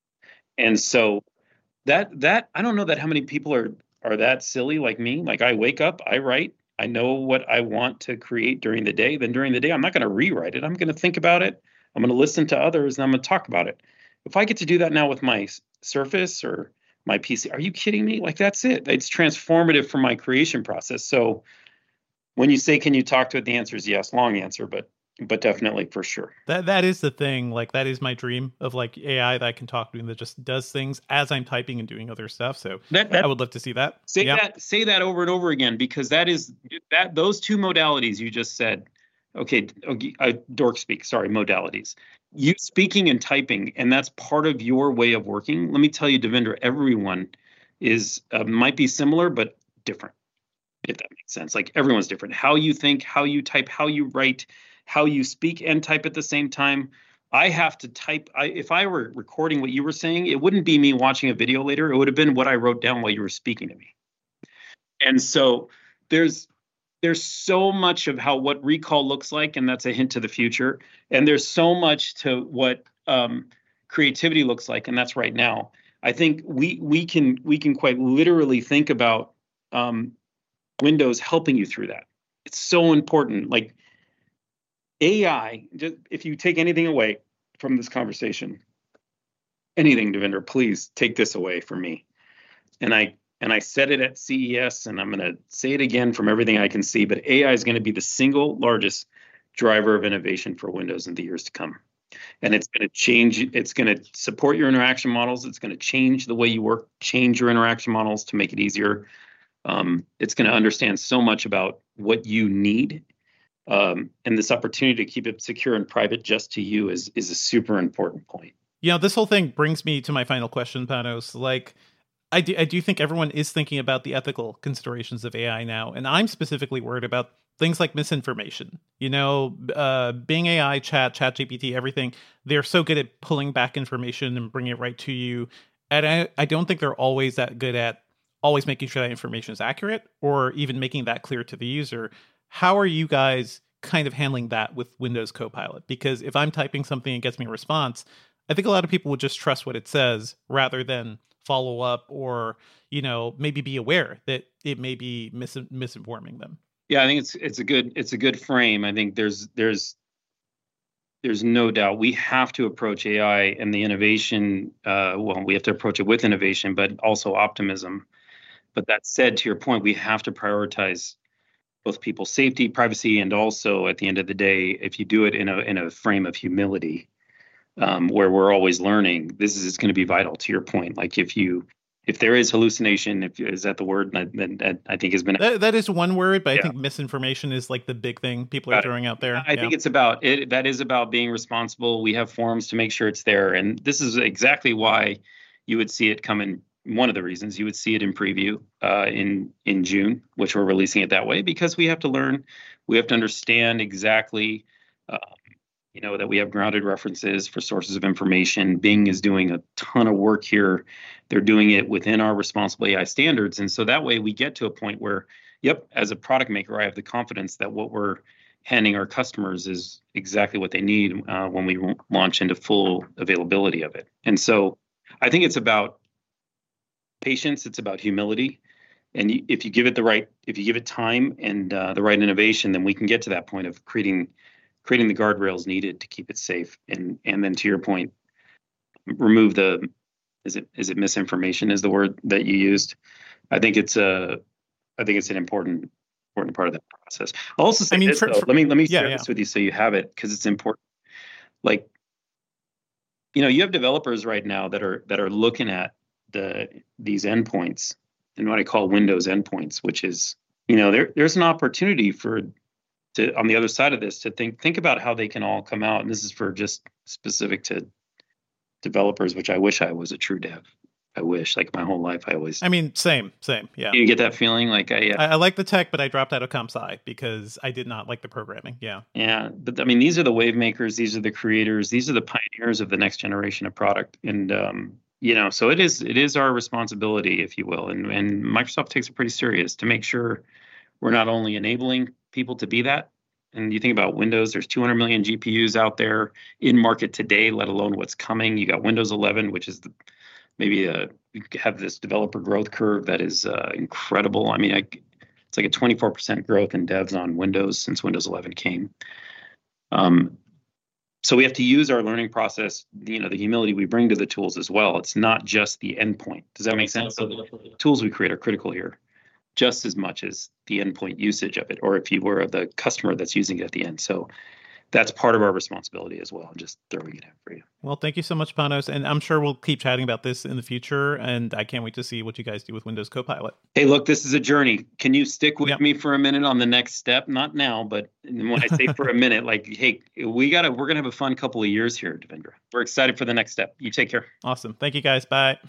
[SPEAKER 4] And so that that I don't know that how many people are are that silly like me. Like, I wake up, I write, I know what I want to create during the day. Then during the day, I'm not going to rewrite it. I'm going to think about it. I'm going to listen to others, and I'm going to talk about it. If I get to do that now with my Surface or my P C, are you kidding me? Like, that's it. It's transformative for my creation process. So when you say, can you talk to it? The answer is yes. Long answer, but but definitely, for sure.
[SPEAKER 2] That that is the thing. Like, that is my dream of like A I that I can talk to and that just does things as I'm typing and doing other stuff. So
[SPEAKER 4] that, that,
[SPEAKER 2] I would love to see that.
[SPEAKER 4] Say
[SPEAKER 2] yeah.
[SPEAKER 4] that. Say that over and over again, because that is that those two modalities you just said. Okay, uh, dork speak. Sorry, modalities. You speaking and typing, and that's part of your way of working. Let me tell you, Devendra, everyone is uh, might be similar but different, if that makes sense. Like, everyone's different. How you think, how you type, how you write, how you speak and type at the same time. I have to type. I, if I were recording what you were saying, it wouldn't be me watching a video later. It would have been what I wrote down while you were speaking to me. And so there's there's so much of how what recall looks like, and that's a hint to the future. And there's so much to what um, creativity looks like, and that's right now. I think we we can we can quite literally think about um, Windows helping you through that. It's so important. Like, A I, just, if you take anything away from this conversation, anything, Devendra, please take this away from me. And I and I said it at C E S, and I'm going to say it again from everything I can see, but A I is going to be the single largest driver of innovation for Windows in the years to come. And it's going to change, it's going to support your interaction models. It's going to change the way you work, change your interaction models to make it easier. Um, it's going to understand so much about what you need. Um, and this opportunity to keep it secure and private just to you is is a super important point.
[SPEAKER 2] You know, this whole thing brings me to my final question, Panos. Like, I do, I do think everyone is thinking about the ethical considerations of A I now. And I'm specifically worried about things like misinformation. You know, uh, Bing A I, Chat, ChatGPT, everything, they're so good at pulling back information and bringing it right to you. And I, I don't think they're always that good at always making sure that information is accurate or even making that clear to the user. How are you guys kind of handling that with Windows Copilot? Because if I'm typing something and it gets me a response, I think a lot of people would just trust what it says rather than follow up or, you know, maybe be aware that it may be mis- misinforming them.
[SPEAKER 4] Yeah, I think it's it's a good it's a good frame. I think there's there's there's no doubt we have to approach A I and the innovation. Uh, well, we have to approach it with innovation, but also optimism. But that said, to your point, we have to prioritize both people's safety, privacy, and also at the end of the day, if you do it in a in a frame of humility, um, where we're always learning, this is going to be vital. To your point, like if you if there is hallucination, if is that the word that, that I think has been
[SPEAKER 2] that, that is one word, but
[SPEAKER 4] yeah.
[SPEAKER 2] I think misinformation is like the big thing people are throwing out there.
[SPEAKER 4] I yeah. think it's about it. That is about being responsible. We have forums to make sure it's there, and this is exactly why you would see it come in. One of the reasons you would see it in preview uh, in in June, which we're releasing it that way, because we have to learn, we have to understand exactly, uh, you know, that we have grounded references for sources of information. Bing is doing a ton of work here. They're doing it within our responsible A I standards. And so that way we get to a point where, yep, as a product maker, I have the confidence that what we're handing our customers is exactly what they need uh, when we launch into full availability of it. And so I think it's about patience, it's about humility, and if you give it the right, if you give it time and uh, the right innovation, then we can get to that point of creating creating the guardrails needed to keep it safe. And and then to your point, remove the is it is it misinformation is the word that you used. I think it's a I think it's an important important part of that process. I'll also say I mean, this for, though. For, let me let me
[SPEAKER 2] yeah,
[SPEAKER 4] share
[SPEAKER 2] yeah.
[SPEAKER 4] this with you so you have it, because it's important. Like, you know, you have developers right now that are that are looking at the these endpoints and what I call Windows endpoints, which is, you know, there there's an opportunity for to on the other side of this to think think about how they can all come out. And this is for just specific to developers, which I wish I was a true dev. I wish, like my whole life, I always.
[SPEAKER 2] I mean, same, same, yeah.
[SPEAKER 4] You get that feeling, like I. Uh,
[SPEAKER 2] I, I like the tech, but I dropped out of comp sci because I did not like the programming. Yeah.
[SPEAKER 4] Yeah, but I mean, these are the wave makers. These are the creators. These are the pioneers of the next generation of product, and um, you know, so it is. It is our responsibility, if you will, and and Microsoft takes it pretty serious to make sure we're not only enabling people to be that. And you think about Windows, there's two hundred million G P Us out there in market today, let alone what's coming. You got Windows eleven, which is the maybe a, you have this developer growth curve that is uh, incredible. I mean, I, it's like a twenty-four percent growth in devs on Windows since Windows eleven came. Um, so we have to use our learning process, you know, the humility we bring to the tools as well. It's not just the endpoint. Does that make sense? So the tools we create are critical here, just as much as the endpoint usage of it, or if you were the customer that's using it at the end. So that's part of our responsibility as well. I'm just throwing it out for you.
[SPEAKER 2] Well, thank you so much, Panos. And I'm sure we'll keep chatting about this in the future. And I can't wait to see what you guys do with Windows Copilot.
[SPEAKER 4] Hey, look, this is a journey. Can you stick with
[SPEAKER 2] yep.
[SPEAKER 4] me for a minute on the next step? Not now, but when I say for a minute, like, hey, we gotta, we're going to have a fun couple of years here, Devendra. We're excited for the next step. You take care.
[SPEAKER 2] Awesome. Thank you, guys. Bye.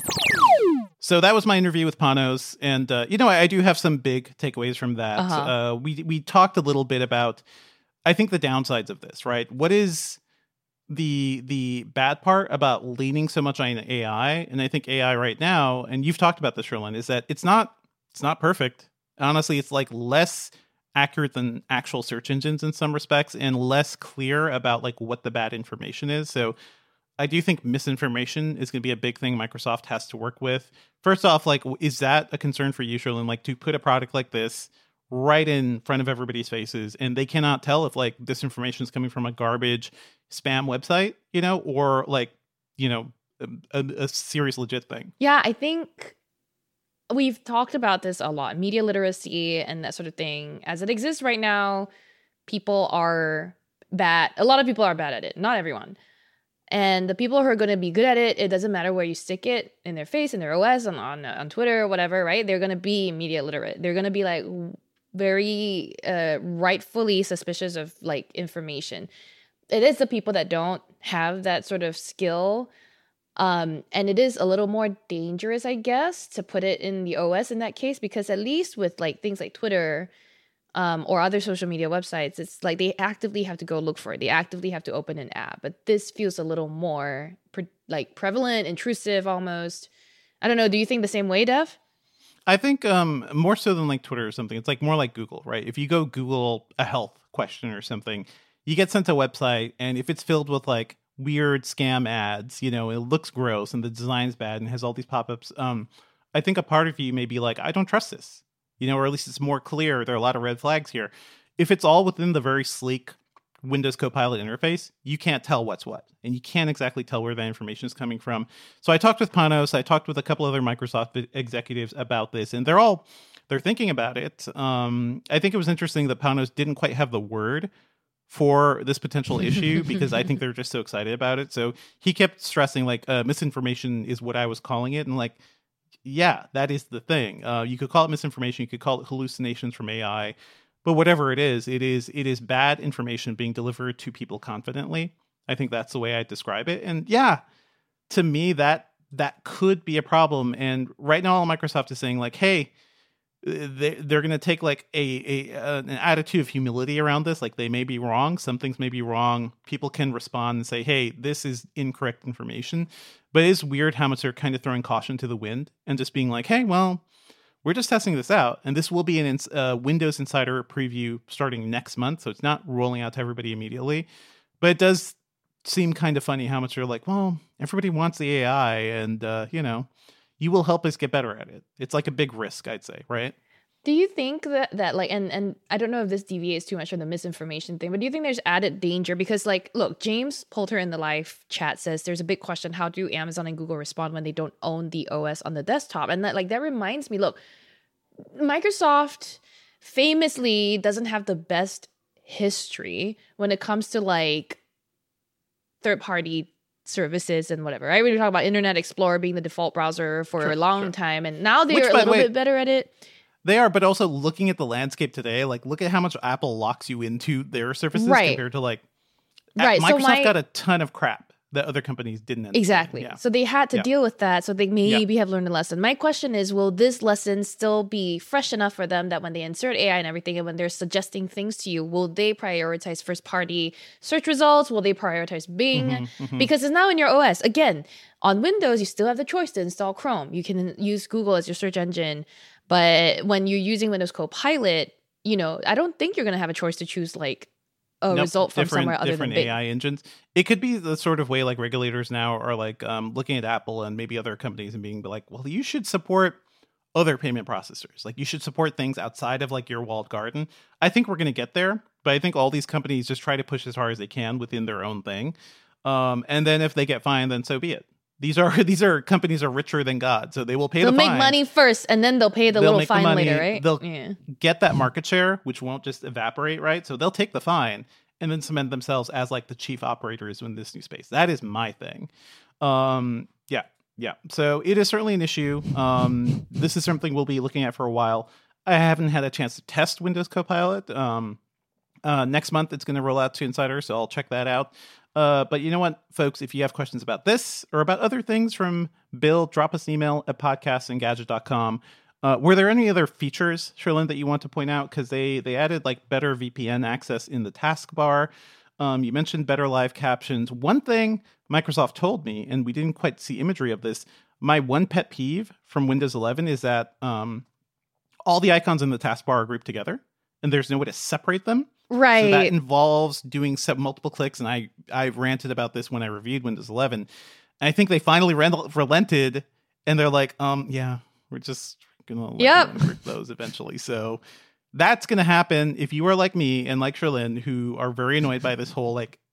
[SPEAKER 2] So that was my interview with Panos. And, uh, you know, I, I do have some big takeaways from that.
[SPEAKER 3] Uh-huh.
[SPEAKER 2] Uh, we we talked a little bit about, I think, the downsides of this, right? What is the the bad part about leaning so much on A I? And I think A I right now, and you've talked about this, Sherlyn, is that it's not it's not perfect. Honestly, it's like less accurate than actual search engines in some respects, and less clear about like what the bad information is. So I do think misinformation is going to be a big thing Microsoft has to work with. First off, like, is that a concern for you, Sherlyn? Like, to put a product like this right in front of everybody's faces, and they cannot tell if like this information is coming from a garbage spam website, you know, or like, you know, a, a serious legit thing.
[SPEAKER 3] Yeah, I think we've talked about this a lot, media literacy and that sort of thing. As it exists right now, people are bad. A lot of people are bad at it. Not everyone. And the people who are going to be good at it, it doesn't matter where you stick it, in their face, in their O S, on on, on Twitter or whatever, right? They're going to be media literate. They're going to be like very uh, rightfully suspicious of like information. It is the people that don't have that sort of skill. Um, and it is a little more dangerous, I guess, to put it in the O S in that case, because at least with like things like Twitter, Um, or other social media websites, it's like they actively have to go look for it. They actively have to open an app. But this feels a little more pre- like prevalent, intrusive almost. I don't know. Do you think the same way, Dev?
[SPEAKER 2] I think um, more so than like Twitter or something. It's like more like Google, right? If you go Google a health question or something, you get sent to a website, and if it's filled with like weird scam ads, you know, it looks gross and the design's bad and has all these pop-ups. Um, I think a part of you may be like, I don't trust this. You know, or at least it's more clear. There are a lot of red flags here. If it's all within the very sleek Windows Copilot interface, you can't tell what's what. And you can't exactly tell where that information is coming from. So I talked with Panos. I talked with a couple other Microsoft executives about this. And they're all, they're thinking about it. Um, I think it was interesting that Panos didn't quite have the word for this potential issue because I think they're just so excited about it. So he kept stressing like uh, misinformation is what I was calling it. And like, yeah, that is the thing. Uh, you could call it misinformation. You could call it hallucinations from A I. But whatever it is, it is it is bad information being delivered to people confidently. I think that's the way I describe it. And yeah, to me, that that could be a problem. And right now, all Microsoft is saying like, hey, they, they're going to take like a, a an attitude of humility around this. Like they may be wrong. Some things may be wrong. People can respond and say, hey, this is incorrect information. But it is weird how much they're kind of throwing caution to the wind and just being like, hey, well, we're just testing this out. And this will be an uh, Windows Insider preview starting next month. So it's not rolling out to everybody immediately. But it does seem kind of funny how much they're like, well, everybody wants the A I and, uh, you know, you will help us get better at it. It's like a big risk, I'd say, right?
[SPEAKER 3] Do you think that, that like, and, and I don't know if this deviates too much from the misinformation thing, but do you think there's added danger? Because like, look, James Poulter in the live chat says there's a big question. How do Amazon and Google respond when they don't own the O S on the desktop? And that like, that reminds me, look, Microsoft famously doesn't have the best history when it comes to like third-party services and whatever, right? We were talking about Internet Explorer being the default browser for
[SPEAKER 2] sure,
[SPEAKER 3] a long
[SPEAKER 2] sure.
[SPEAKER 3] time. And now they're
[SPEAKER 2] Which,
[SPEAKER 3] a little
[SPEAKER 2] way,
[SPEAKER 3] bit better at it.
[SPEAKER 2] They are, but also looking at the landscape today, like look at how much Apple locks you into their services
[SPEAKER 3] right.
[SPEAKER 2] compared to like
[SPEAKER 3] right.
[SPEAKER 2] Microsoft
[SPEAKER 3] so my,
[SPEAKER 2] got a ton of crap that other companies didn't understand.
[SPEAKER 3] Exactly.
[SPEAKER 2] Yeah.
[SPEAKER 3] So they had to
[SPEAKER 2] yeah.
[SPEAKER 3] deal with that. So they maybe
[SPEAKER 2] yeah.
[SPEAKER 3] have learned a lesson. My question is, will this lesson still be fresh enough for them that when they insert A I and everything, and when they're suggesting things to you, will they prioritize first-party search results? Will they prioritize Bing?
[SPEAKER 2] Mm-hmm, mm-hmm.
[SPEAKER 3] Because it's now in your O S. Again, on Windows, you still have the choice to install Chrome. You can use Google as your search engine. But when you're using Windows Copilot, you know, I don't think you're going to have a choice to choose like a
[SPEAKER 2] nope,
[SPEAKER 3] result from somewhere other than Bing.
[SPEAKER 2] Different A I engines. It could be the sort of way like regulators now are like um, looking at Apple and maybe other companies and being like, well, you should support other payment processors. Like you should support things outside of like your walled garden. I think we're going to get there, but I think all these companies just try to push as hard as they can within their own thing. Um, and then if they get fined, then so be it. These are these are companies are richer than God, so they will pay
[SPEAKER 3] they'll
[SPEAKER 2] the
[SPEAKER 3] make
[SPEAKER 2] fine.
[SPEAKER 3] money first, and then they'll pay the
[SPEAKER 2] they'll
[SPEAKER 3] little fine
[SPEAKER 2] the money,
[SPEAKER 3] later, right?
[SPEAKER 2] They'll
[SPEAKER 3] yeah.
[SPEAKER 2] get that market share, which won't just evaporate, right? So they'll take the fine and then cement themselves as like the chief operators in this new space. That is my thing. Um, yeah, yeah. So it is certainly an issue. Um, this is something we'll be looking at for a while. I haven't had a chance to test Windows Copilot. Um, uh, next month, it's going to roll out to Insider, so I'll check that out. Uh, but you know what, folks, if you have questions about this or about other things from Bill, drop us an email at podcast engadget dot com. Uh, were there any other features, Cherlynn, that you want to point out? Because they, they added like better V P N access in the taskbar. Um, you mentioned better live captions. One thing Microsoft told me, and we didn't quite see imagery of this, my one pet peeve from Windows eleven is that um, all the icons in the taskbar are grouped together, and there's no way to separate them.
[SPEAKER 3] Right.
[SPEAKER 2] So that involves doing some multiple clicks, and I I ranted about this when I reviewed Windows eleven. And I think they finally relented, and they're like, um, yeah, we're just gonna let
[SPEAKER 3] yep.
[SPEAKER 2] you group those eventually. So that's gonna happen if you are like me and like Cherlynn, who are very annoyed by this whole like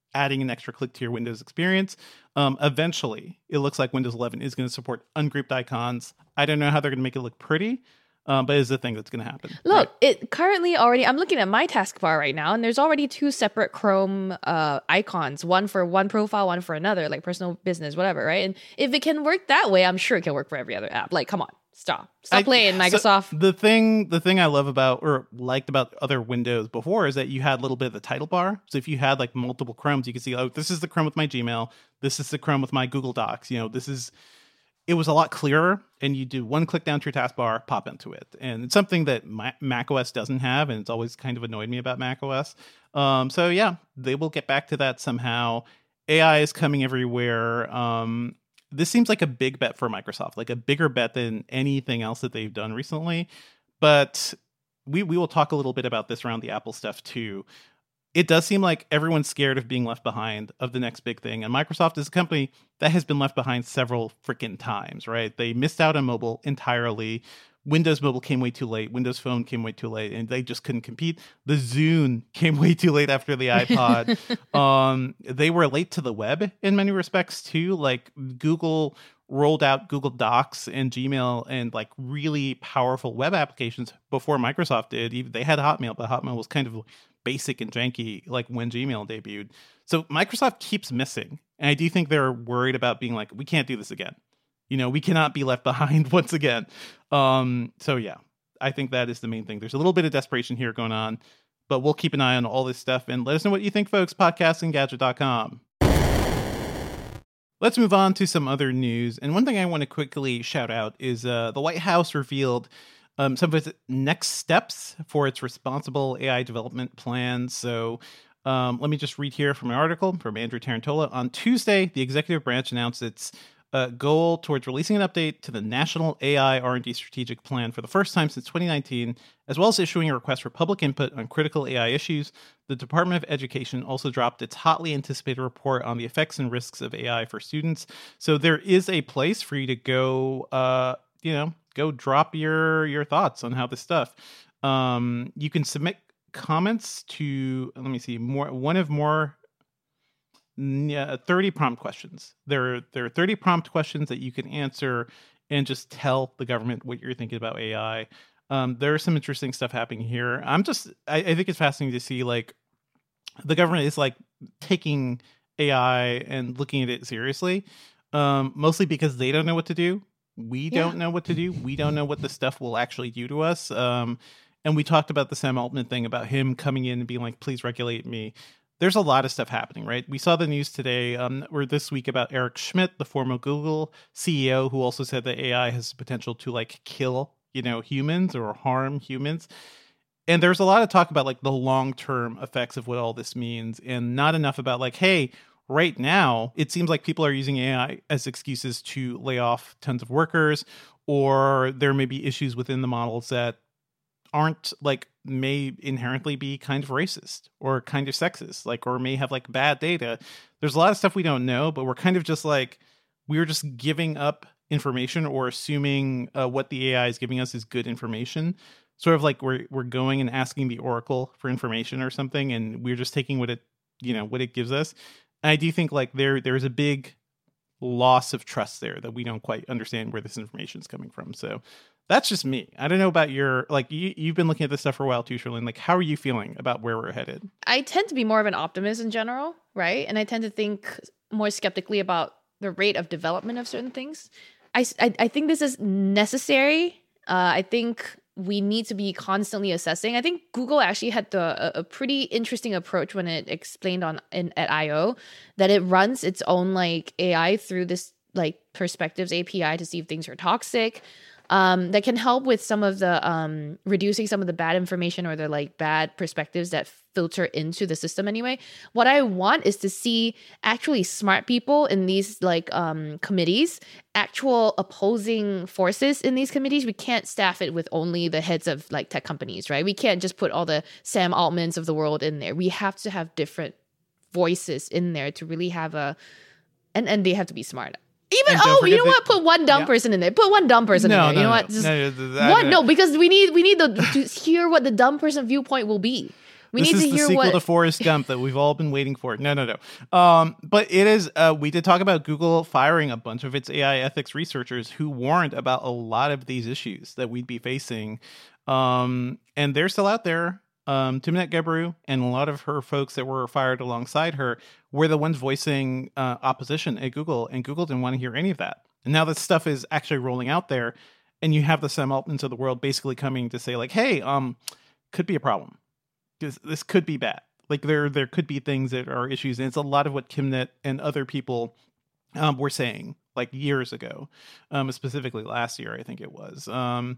[SPEAKER 2] adding an extra click to your Windows experience. Um, eventually, it looks like Windows eleven is going to support ungrouped icons. I don't know how they're going to make it look pretty, um, but it's the thing that's going to happen.
[SPEAKER 3] Look,
[SPEAKER 2] right?
[SPEAKER 3] it currently already, I'm looking at my taskbar right now, and there's already two separate Chrome uh, icons, one for one profile, one for another, like personal, business, whatever, right? And if it can work that way, I'm sure it can work for every other app. Like, come on. Stop. Stop
[SPEAKER 2] I,
[SPEAKER 3] playing, Microsoft.
[SPEAKER 2] So the thing the thing I love about or liked about other Windows before is that you had a little bit of the title bar. So if you had like multiple Chromes, you could see, oh, this is the Chrome with my Gmail. This is the Chrome with my Google Docs. You know, this is, it was a lot clearer, and you do one click down to your taskbar, pop into it. And it's something that my, macOS doesn't have, and it's always kind of annoyed me about macOS. Um, so yeah, they will get back to that somehow. A I is coming everywhere. Um, This seems like a big bet for Microsoft, like a bigger bet than anything else that they've done recently. But we we will talk a little bit about this around the Apple stuff too. It does seem like everyone's scared of being left behind of the next big thing. And Microsoft is a company that has been left behind several freaking times, right? They missed out on mobile entirely. Windows Mobile came way too late. Windows Phone came way too late, and they just couldn't compete. The Zune came way too late after the iPod. um, they were late to the web in many respects too. Like Google rolled out Google Docs and Gmail and like really powerful web applications before Microsoft did. Even they had Hotmail, but Hotmail was kind of basic and janky like when Gmail debuted. So Microsoft keeps missing, and I do think they're worried about being like, we can't do this again. You know, we cannot be left behind once again. Um, so yeah, I think that is the main thing. There's a little bit of desperation here going on, but we'll keep an eye on all this stuff and let us know what you think, folks. podcast engadget dot com. Let's move on to some other news. And one thing I want to quickly shout out is uh, the White House revealed um, some of its next steps for its responsible A I development plans. So um, let me just read here from an article from Andrew Tarantola. On Tuesday, the executive branch announced its Uh, goal towards releasing an update to the National A I R and D Strategic Plan for the first time since twenty nineteen, as well as issuing a request for public input on critical A I issues. The Department of Education also dropped its hotly anticipated report on the effects and risks of A I for students. So there is a place for you to go, uh, you know, go drop your your thoughts on how this stuff. Um, you can submit comments to, let me see, more one of more. Yeah, thirty prompt questions. There are, there are thirty prompt questions that you can answer and just tell the government what you're thinking about A I. Um, there is some interesting stuff happening here. I'm just, I, I think it's fascinating to see like the government is like taking A I and looking at it seriously, um, mostly because they don't know what to do. We yeah. don't know what to do. We don't know what the stuff will actually do to us. Um, and we talked about the Sam Altman thing about him coming in and being like, please regulate me. There's a lot of stuff happening, right? We saw the news today um, or this week about Eric Schmidt, the former Google C E O, who also said that A I has the potential to like kill, you know, humans or harm humans. And there's a lot of talk about like the long-term effects of what all this means, and not enough about like, hey, right now, it seems like people are using A I as excuses to lay off tons of workers, or there may be issues within the models that aren't like may inherently be kind of racist or kind of sexist, like, or may have like bad data. There's a lot of stuff we don't know, but we're kind of just like, we're just giving up information or assuming uh, what the A I is giving us is good information. Sort of like we're, we're going and asking the Oracle for information or something, and we're just taking what it, you know, what it gives us. And I do think like there, there's a big loss of trust there that we don't quite understand where this information is coming from. So that's just me. I don't know about your, like, you, you've been looking at this stuff for a while too, Cherlynn. Like, how are you feeling about where we're headed?
[SPEAKER 3] I tend to be more of an optimist in general, right? And I tend to think more skeptically about the rate of development of certain things. I, I, I think this is necessary. Uh, I think we need to be constantly assessing. I think Google actually had the, a, a pretty interesting approach when it explained on in, at I O that it runs its own like A I through this like perspectives A P I to see if things are toxic. Um, that can help with some of the um, reducing some of the bad information or the like bad perspectives that filter into the system anyway. What I want is to see actually smart people in these like um, committees, actual opposing forces in these committees. We can't staff it with only the heads of like tech companies, right? We can't just put all the Sam Altmans of the world in there. We have to have different voices in there to really have a, and, and they have to be smart. Even oh, you know what? Put one dumb yeah. person in there. Put one dumb person
[SPEAKER 2] no,
[SPEAKER 3] in there.
[SPEAKER 2] No,
[SPEAKER 3] you know
[SPEAKER 2] no,
[SPEAKER 3] what?
[SPEAKER 2] No,
[SPEAKER 3] Just
[SPEAKER 2] no, that,
[SPEAKER 3] one. No, because we need we need the, to hear what the dumb person viewpoint will be. We
[SPEAKER 2] this
[SPEAKER 3] need
[SPEAKER 2] is
[SPEAKER 3] to
[SPEAKER 2] the
[SPEAKER 3] hear
[SPEAKER 2] sequel
[SPEAKER 3] what
[SPEAKER 2] to Forrest Gump that we've all been waiting for. No, no, no. Um, but it is. Uh, we did talk about Google firing a bunch of its A I ethics researchers who warned about a lot of these issues that we'd be facing, um, and they're still out there. Um, Timnit Gebru and a lot of her folks that were fired alongside her were the ones voicing uh, opposition at Google, and Google didn't want to hear any of that. And now this stuff is actually rolling out there, and you have the Sam Altmans of the world basically coming to say, like, hey, um, could be a problem. This, this could be bad. Like, there there could be things that are issues, and it's a lot of what Kimnet and other people um, were saying, like, years ago, um, specifically last year, I think it was. Um,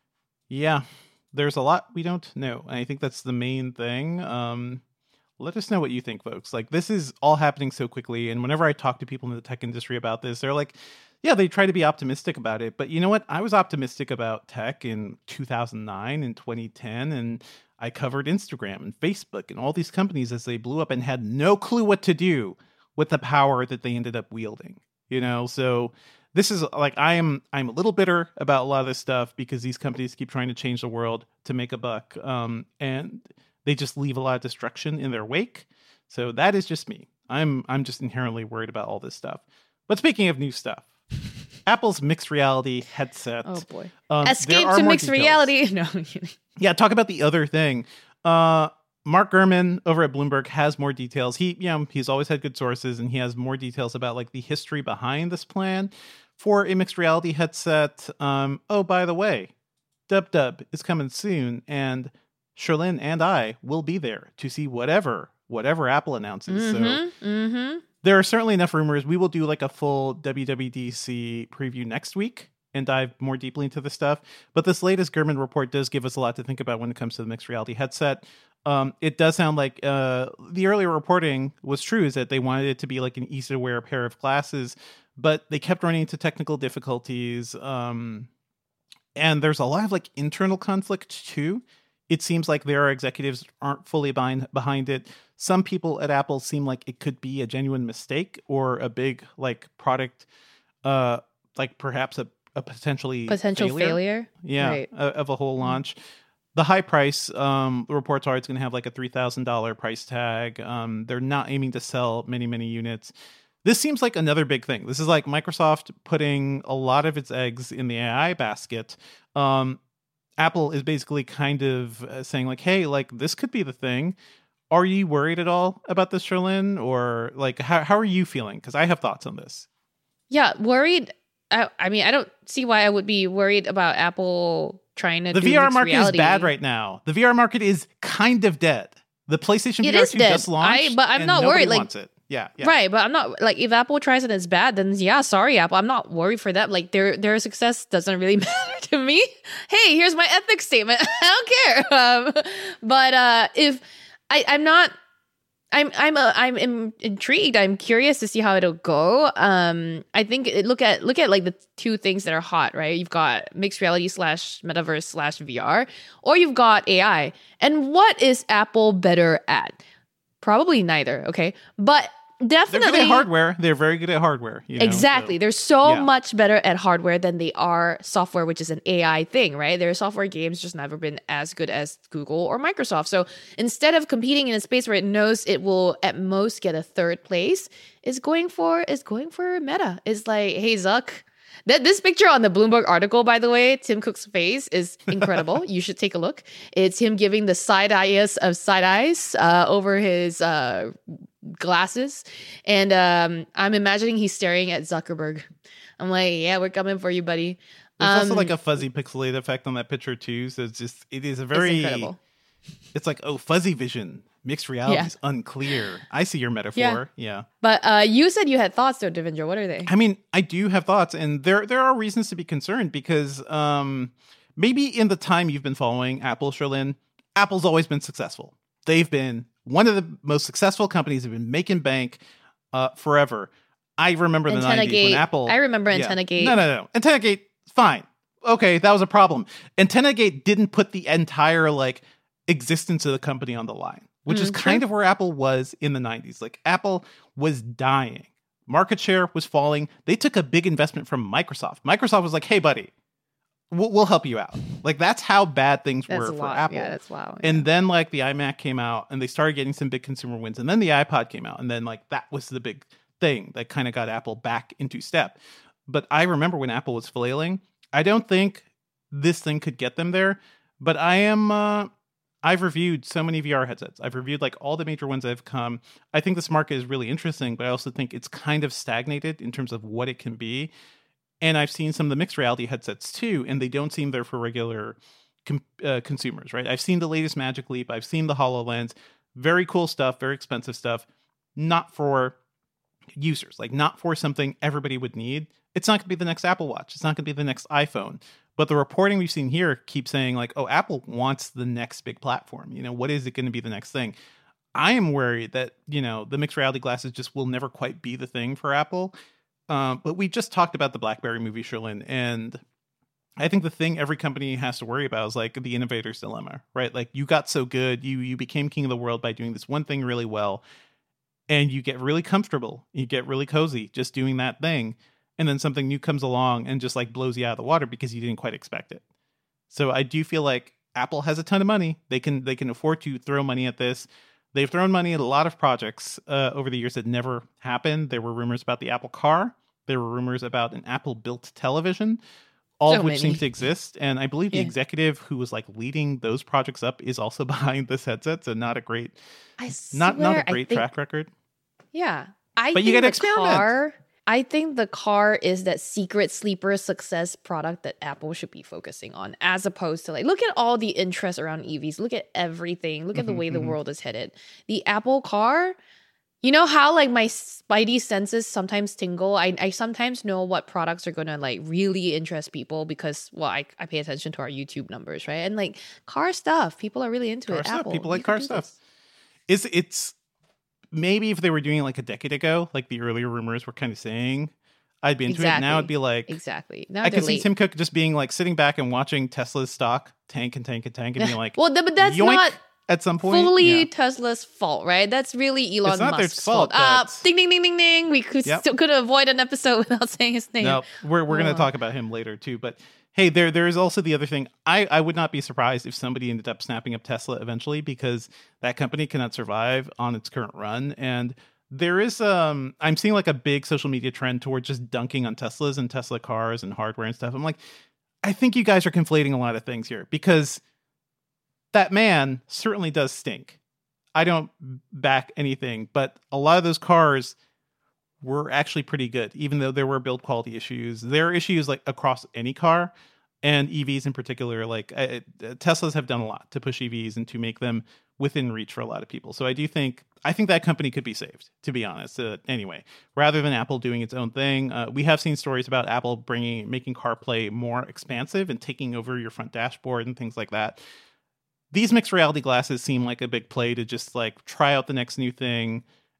[SPEAKER 2] yeah. There's a lot we don't know. And I think that's the main thing. Um, let us know what you think, folks. Like, this is all happening so quickly. And whenever I talk to people in the tech industry about this, they're like, yeah, they try to be optimistic about it. But you know what? I was optimistic about tech in two thousand nine and twenty ten. And I covered Instagram and Facebook and all these companies as they blew up and had no clue what to do with the power that they ended up wielding. You know, so... This is like I am I'm a little bitter about a lot of this stuff because these companies keep trying to change the world to make a buck. Um, and they just leave a lot of destruction in their wake. So that is just me. I'm I'm just inherently worried about all this stuff. But speaking of new stuff, Apple's mixed reality headset.
[SPEAKER 3] Oh boy.
[SPEAKER 2] Um,
[SPEAKER 3] Escape to mixed
[SPEAKER 2] details.
[SPEAKER 3] reality. No, I'm kidding.
[SPEAKER 2] Yeah, talk about the other thing. Uh Mark Gurman over at Bloomberg has more details. He, you know, he's always had good sources, and he has more details about like the history behind this plan for a mixed reality headset. Um, oh, by the way, Dub Dub is coming soon, and Cherlynn and I will be there to see whatever whatever Apple announces.
[SPEAKER 3] Mm-hmm,
[SPEAKER 2] so
[SPEAKER 3] mm-hmm.
[SPEAKER 2] there are certainly enough rumors. We will do like a full W W D C preview next week and dive more deeply into the stuff. But this latest Gurman report does give us a lot to think about when it comes to the mixed reality headset. Um, it does sound like uh, the earlier reporting was true, is that they wanted it to be like an easy-to-wear pair of glasses, but they kept running into technical difficulties. Um, and there's a lot of like internal conflict too. It seems like their executives aren't fully behind, behind it. Some people at Apple seem like it could be a genuine mistake or a big like product, uh, like perhaps a, a potentially
[SPEAKER 3] Potential
[SPEAKER 2] failure.
[SPEAKER 3] failure.
[SPEAKER 2] Yeah,
[SPEAKER 3] Right.
[SPEAKER 2] of a whole launch. The high price, um, the reports are it's going to have like a three thousand dollars price tag. Um, they're not aiming to sell many, many units. This seems like another big thing. This is like Microsoft putting a lot of its eggs in the A I basket. Um, Apple is basically kind of uh, saying like, hey, like this could be the thing. Are you worried at all about this, Cherlynn? Or like, how, how are you feeling? Because I have thoughts on this.
[SPEAKER 3] Yeah, worried. I, I mean, I don't see why I would be worried about Apple trying to
[SPEAKER 2] The
[SPEAKER 3] do
[SPEAKER 2] V R
[SPEAKER 3] mixed
[SPEAKER 2] market
[SPEAKER 3] reality.
[SPEAKER 2] is bad right now. The V R market is kind of dead. The PlayStation
[SPEAKER 3] It
[SPEAKER 2] V R
[SPEAKER 3] is
[SPEAKER 2] two
[SPEAKER 3] dead.
[SPEAKER 2] just launched,
[SPEAKER 3] I- but I'm
[SPEAKER 2] and
[SPEAKER 3] not
[SPEAKER 2] nobody
[SPEAKER 3] worried, like-
[SPEAKER 2] wants it. Yeah, yeah.
[SPEAKER 3] Right, but I'm not like if Apple tries and it's bad, then yeah, sorry, Apple. I'm not worried for that. Like their their success doesn't really matter to me. Hey, here's my ethics statement. I don't care. Um, but uh, if I, I'm not, I'm I'm uh, I'm in, intrigued. I'm curious to see how it'll go. Um, I think it, look at look at like the two things that are hot, right? You've got mixed reality slash metaverse slash V R, or you've got A I. And what is Apple better at? Probably neither. Okay, but definitely
[SPEAKER 2] They're good at hardware. They're very good at hardware. You know,
[SPEAKER 3] exactly.
[SPEAKER 2] so-
[SPEAKER 3] They're so
[SPEAKER 2] yeah.
[SPEAKER 3] much better at hardware than they are software, which is an A I thing, right? Their software games just never been as good as Google or Microsoft. So instead of competing in a space where it knows it will at most get a third place, is going for is going for Meta. It's like, hey Zuck. That this picture on the Bloomberg article, by the way, Tim Cook's face is incredible. You should take a look. It's him giving the side eyes of side eyes uh, over his uh, glasses, and um, I'm imagining he's staring at Zuckerberg. I'm like, yeah, we're coming for you, buddy.
[SPEAKER 2] There's
[SPEAKER 3] Um,
[SPEAKER 2] also like a fuzzy pixelated effect on that picture too. So it's just it is a
[SPEAKER 3] it's
[SPEAKER 2] very
[SPEAKER 3] incredible.
[SPEAKER 2] It's like, oh, fuzzy vision, mixed reality
[SPEAKER 3] Yeah.
[SPEAKER 2] is unclear. I see your metaphor. Yeah.
[SPEAKER 3] But uh, you said you had thoughts, though, Devendra. What are they?
[SPEAKER 2] I mean, I do have thoughts, and there there are reasons to be concerned because um, maybe in the time you've been following Apple, Cherlynn, Apple's always been successful. They've been one of the most successful companies. Have been making bank uh, forever. I remember the
[SPEAKER 3] Antenna
[SPEAKER 2] nineties
[SPEAKER 3] Gate.
[SPEAKER 2] when Apple.
[SPEAKER 3] I remember
[SPEAKER 2] Yeah.
[SPEAKER 3] Antenna Gate.
[SPEAKER 2] No, no, no. Antenna Gate, fine. Okay, that was a problem. Antenna Gate didn't put the entire like existence of the company on the line, which
[SPEAKER 3] Mm,
[SPEAKER 2] is
[SPEAKER 3] true.
[SPEAKER 2] kind of where Apple was in the nineties. Like Apple was dying. Market share was falling. They took a big investment from Microsoft. Microsoft was like, hey, buddy, we'll, we'll help you out. Like, that's how bad things
[SPEAKER 3] That's
[SPEAKER 2] were
[SPEAKER 3] a
[SPEAKER 2] for
[SPEAKER 3] lot.
[SPEAKER 2] Apple.
[SPEAKER 3] Yeah, that's wow.
[SPEAKER 2] And
[SPEAKER 3] yeah.
[SPEAKER 2] then like the iMac came out and they started getting some big consumer wins. And then the iPod came out. And then like that was the big thing that kind of got Apple back into step. But I remember when Apple was flailing, I don't think this thing could get them there. But I am, uh, I've reviewed so many V R headsets. I've reviewed like all the major ones that have come. I think this market is really interesting, but I also think it's kind of stagnated in terms of what it can be. And I've seen some of the mixed reality headsets too, and they don't seem there for regular com- uh, consumers, right? I've seen the latest Magic Leap. I've seen the HoloLens. Very cool stuff, very expensive stuff. Not for users, like not for something everybody would need. It's not going to be the next Apple Watch. It's not going to be the next iPhone. But the reporting we've seen here keeps saying like, oh, Apple wants the next big platform. You know, what is it going to be the next thing? I am worried that, you know, the mixed reality glasses just will never quite be the thing for Apple. Um, but we just talked about the BlackBerry movie, Sherlyn, and I think the thing every company has to worry about is like the innovator's dilemma, right? Like you got so good, you you became king of the world by doing this one thing really well, and you get really comfortable, you get really cozy just doing that thing, and then something new comes along and just like blows you out of the water because you didn't quite expect it. So I do feel like Apple has a ton of money; they can they can afford to throw money at this. They've thrown money at a lot of projects uh, over the years that never happened. There were rumors about the Apple Car. There were rumors about an Apple-built television, all
[SPEAKER 3] So
[SPEAKER 2] of which
[SPEAKER 3] many.
[SPEAKER 2] seems to exist. And I believe the
[SPEAKER 3] Yeah.
[SPEAKER 2] executive who was like leading those projects up is also behind this headset. So not a great,
[SPEAKER 3] I
[SPEAKER 2] not not
[SPEAKER 3] swear,
[SPEAKER 2] a
[SPEAKER 3] I
[SPEAKER 2] great
[SPEAKER 3] think-
[SPEAKER 2] track record.
[SPEAKER 3] Yeah. I
[SPEAKER 2] But you
[SPEAKER 3] think
[SPEAKER 2] gotta
[SPEAKER 3] the
[SPEAKER 2] experiment.
[SPEAKER 3] car I think the car is that secret sleeper success product that Apple should be focusing on, as opposed to like, look at all the interest around E Vs. Look at everything. Look at the
[SPEAKER 2] Mhm,
[SPEAKER 3] way the
[SPEAKER 2] mhm.
[SPEAKER 3] world is headed. The Apple car, you know how like my spidey senses sometimes tingle? I, I sometimes know what products are going to like really interest people because, well, I, I pay attention to our YouTube numbers, right? And like car stuff, people are really into
[SPEAKER 2] Car
[SPEAKER 3] it.
[SPEAKER 2] stuff,
[SPEAKER 3] Apple,
[SPEAKER 2] people
[SPEAKER 3] you
[SPEAKER 2] like
[SPEAKER 3] could
[SPEAKER 2] car
[SPEAKER 3] do
[SPEAKER 2] stuff.
[SPEAKER 3] this.
[SPEAKER 2] Is it's maybe if they were doing it like a decade ago, like the earlier rumors were kind of saying, I'd be into it. Now
[SPEAKER 3] Exactly.
[SPEAKER 2] it'd be like,
[SPEAKER 3] Exactly. Now
[SPEAKER 2] I
[SPEAKER 3] they're
[SPEAKER 2] could see
[SPEAKER 3] late.
[SPEAKER 2] Tim Cook just being like sitting back and watching Tesla's stock tank and tank and tank and being like,
[SPEAKER 3] well, th- but that's
[SPEAKER 2] yoink
[SPEAKER 3] not
[SPEAKER 2] at some point.
[SPEAKER 3] fully
[SPEAKER 2] Yeah.
[SPEAKER 3] Tesla's fault, right? That's really Elon
[SPEAKER 2] It's not their
[SPEAKER 3] Musk's
[SPEAKER 2] fault,
[SPEAKER 3] fault. Uh,
[SPEAKER 2] but-
[SPEAKER 3] ding, ding, ding, ding, ding. We could
[SPEAKER 2] Yep.
[SPEAKER 3] still could avoid an episode without saying his name.
[SPEAKER 2] No, we're we're going
[SPEAKER 3] Oh.
[SPEAKER 2] to talk about him later too. But hey, there there is also the other thing. I I would not be surprised if somebody ended up snapping up Tesla eventually because that company cannot survive on its current run. And there is um I'm seeing like a big social media trend towards just dunking on Teslas and Tesla cars and hardware and stuff. I'm like, I think you guys are conflating a lot of things here because that man certainly does stink. I don't back anything, but a lot of those cars were actually pretty good, even though there were build quality issues. There are issues like across any car, and E Vs in particular. Like uh, Teslas have done a lot to push E Vs and to make them within reach for a lot of people. So I do think I think that company could be saved, to be honest. Uh, anyway, rather than Apple doing its own thing, uh, we have seen stories about Apple bringing making CarPlay more expansive and taking over your front dashboard and things like that. These mixed reality glasses seem like a big play to just like try out the next new thing.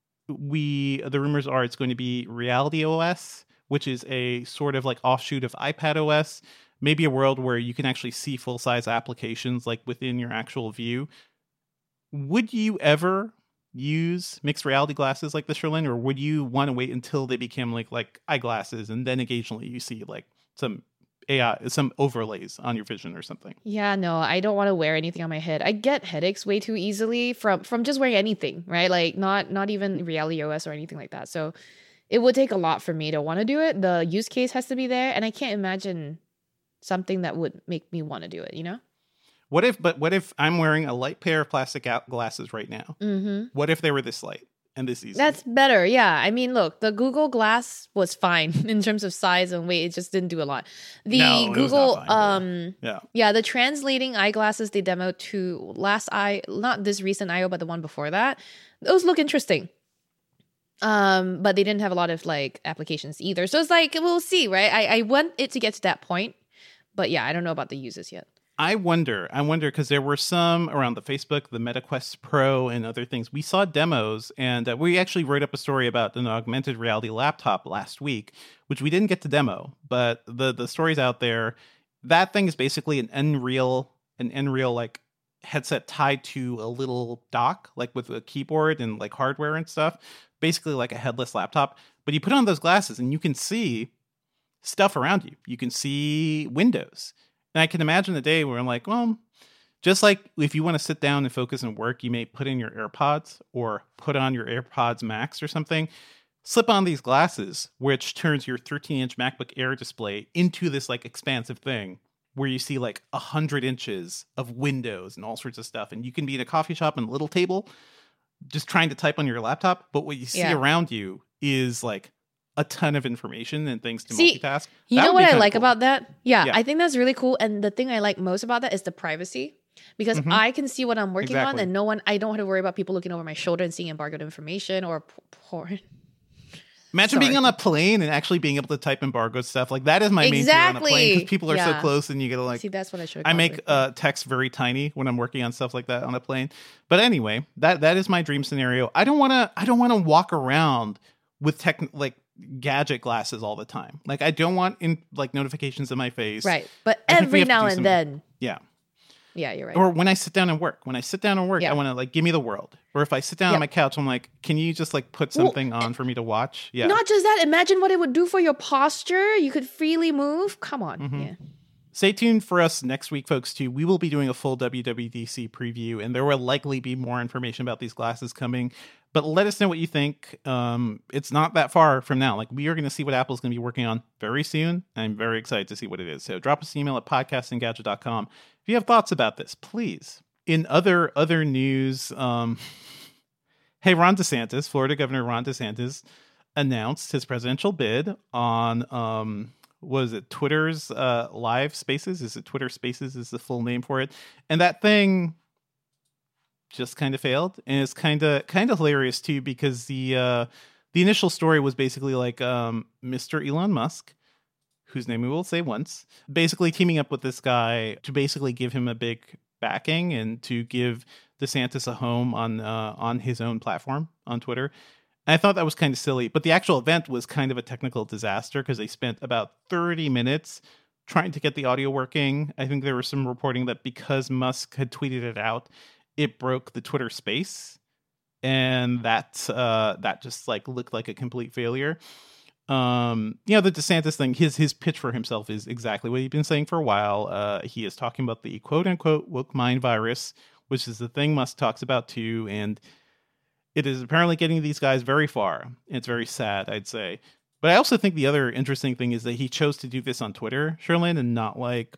[SPEAKER 2] We the rumors are it's going to be Reality O S, which is a sort of like offshoot of iPad O S, maybe a world where you can actually see full size applications like within your actual view. Would you ever use mixed reality glasses like this, Sherlyn, or would you want to wait until they became like like eyeglasses and then occasionally you see like some A I, some overlays on your vision or something?
[SPEAKER 3] Yeah, no, I don't want to wear anything on my head. I get headaches way too easily from from just wearing anything, right? Like not not even Reality O S or anything like that. So it would take a lot for me to want to do it. The use case has to be there, and I can't imagine something that would make me want to do it, you know?
[SPEAKER 2] What if, but what if I'm wearing a light pair of plastic out glasses right now?
[SPEAKER 3] Mm-hmm.
[SPEAKER 2] What if they were this light and this easy?
[SPEAKER 3] That's better. Yeah. I mean, look, the Google Glass was fine in terms of size and weight. It just didn't do a lot. The
[SPEAKER 2] No, it was not
[SPEAKER 3] Google,
[SPEAKER 2] fine, but-
[SPEAKER 3] um,
[SPEAKER 2] yeah.
[SPEAKER 3] yeah, the translating eyeglasses they demoed to last I, not this recent I O, but the one before that. Those look interesting. Um, but they didn't have a lot of like applications either. So it's like, we'll see, right? I, I want it to get to that point, but yeah, I don't know about the uses yet.
[SPEAKER 2] I wonder, I wonder, because there were some around the Facebook, the MetaQuest Pro and other things. We saw demos, and uh, we actually wrote up a story about an augmented reality laptop last week, which we didn't get to demo, but the the story's out there. That thing is basically an Unreal, an Unreal like headset tied to a little dock, like with a keyboard and like hardware and stuff, basically like a headless laptop. But you put on those glasses and you can see stuff around you. You can see windows. And I can imagine a day where I'm like, well, just like if you want to sit down and focus and work, you may put in your AirPods or put on your AirPods Max or something. Slip on these glasses, which turns your thirteen inch MacBook Air display into this like expansive thing where you see like a hundred inches of windows and all sorts of stuff. And you can be in a coffee shop on a little table just trying to type on your laptop. But what you see
[SPEAKER 3] Yeah.
[SPEAKER 2] around you is like a ton of information and things to
[SPEAKER 3] See,
[SPEAKER 2] multitask.
[SPEAKER 3] You
[SPEAKER 2] That
[SPEAKER 3] know
[SPEAKER 2] would
[SPEAKER 3] what
[SPEAKER 2] be
[SPEAKER 3] I
[SPEAKER 2] kinda
[SPEAKER 3] like
[SPEAKER 2] cool.
[SPEAKER 3] about that? Yeah,
[SPEAKER 2] Yeah.
[SPEAKER 3] I think that's really cool. And the thing I like most about that is the privacy. Because
[SPEAKER 2] Mhm.
[SPEAKER 3] I can see what I'm working on,
[SPEAKER 2] Exactly.
[SPEAKER 3] and no one, I don't have to worry about people looking over my shoulder and seeing embargoed information or p- porn.
[SPEAKER 2] Imagine
[SPEAKER 3] Sorry.
[SPEAKER 2] being on a plane and actually being able to type embargo stuff. Like that is my main fear on a plane
[SPEAKER 3] Exactly.
[SPEAKER 2] because people are so
[SPEAKER 3] Yeah.
[SPEAKER 2] close and you get to like.
[SPEAKER 3] See, that's what I should.
[SPEAKER 2] I make uh, text very tiny when I'm working on stuff like that on a plane. But anyway, that that is my dream scenario. I don't want to. I don't want to walk around with tech like gadget glasses all the time. Like I don't want in like notifications in my face.
[SPEAKER 3] right, but
[SPEAKER 2] I think we
[SPEAKER 3] every
[SPEAKER 2] have to
[SPEAKER 3] now
[SPEAKER 2] do
[SPEAKER 3] and
[SPEAKER 2] some-
[SPEAKER 3] then,
[SPEAKER 2] Yeah.
[SPEAKER 3] yeah, you're right.
[SPEAKER 2] Or when I sit down and work. When I sit down and work,
[SPEAKER 3] Yeah.
[SPEAKER 2] I want to like give me the world. Or if I sit down on
[SPEAKER 3] Yep.
[SPEAKER 2] my couch, I'm like, can you just like put
[SPEAKER 3] Well,
[SPEAKER 2] something on for me to watch? Yeah.
[SPEAKER 3] Not just that. Imagine what it would do for your posture. You could freely move. Come on.
[SPEAKER 2] Mhm.
[SPEAKER 3] Yeah.
[SPEAKER 2] Stay tuned for us next week, folks, too. We will be doing a full W W D C preview, and there will likely be more information about these glasses coming. But let us know what you think. Um, it's not that far from now. Like, we are going to see what Apple's going to be working on very soon. I'm very excited to see what it is. So drop us an email at podcast engadget dot com if you have thoughts about this, please. In other other news, um, hey, Ron DeSantis, Florida Governor Ron DeSantis, announced his presidential bid on... Um, was it Twitter's uh, live spaces? Is it Twitter Spaces is the full name for it? And that thing just kind of failed. And it's kind of kind of hilarious too, because the uh, the initial story was basically like um, Mister Elon Musk, whose name we will say once, basically teaming up with this guy to basically give him a big backing and to give DeSantis a home on uh, on his own platform on Twitter. I thought that was kind of silly, but the actual event was kind of a technical disaster because they spent about thirty minutes trying to get the audio working. I think there was some reporting that because Musk had tweeted it out, it broke the Twitter space, and that uh, that just like looked like a complete failure. Um, you know, the DeSantis thing, his his pitch for himself is exactly what he's been saying for a while. Uh, he is talking about the quote unquote woke mind virus, which is the thing Musk talks about too, and it is apparently getting these guys very far. It's very sad, I'd say. But I also think the other interesting thing is that he chose to do this on Twitter, Sherlyn, and not like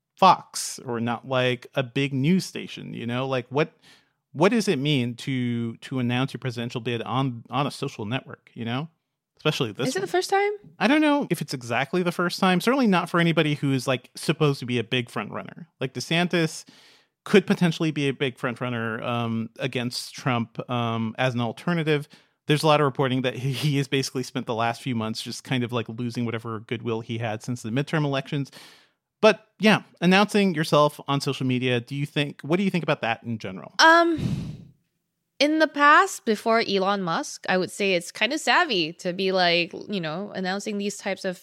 [SPEAKER 2] Fox or not like a big news station. You know, like what what does it mean to to announce your presidential bid on on a social network? You know, especially this.
[SPEAKER 3] Is it
[SPEAKER 2] one.
[SPEAKER 3] the first time?
[SPEAKER 2] I don't know if it's exactly the first time. Certainly not for anybody who's like supposed to be a big front runner. Like DeSantis could potentially be a big front runner um, against Trump um, as an alternative. There's a lot of reporting that he, he has basically spent the last few months just kind of like losing whatever goodwill he had since the midterm elections. But yeah, announcing yourself on social media. Do you think? What do you think about that in general?
[SPEAKER 3] Um, in the past, before Elon Musk, I would say it's kind of savvy to be like, you know, announcing these types of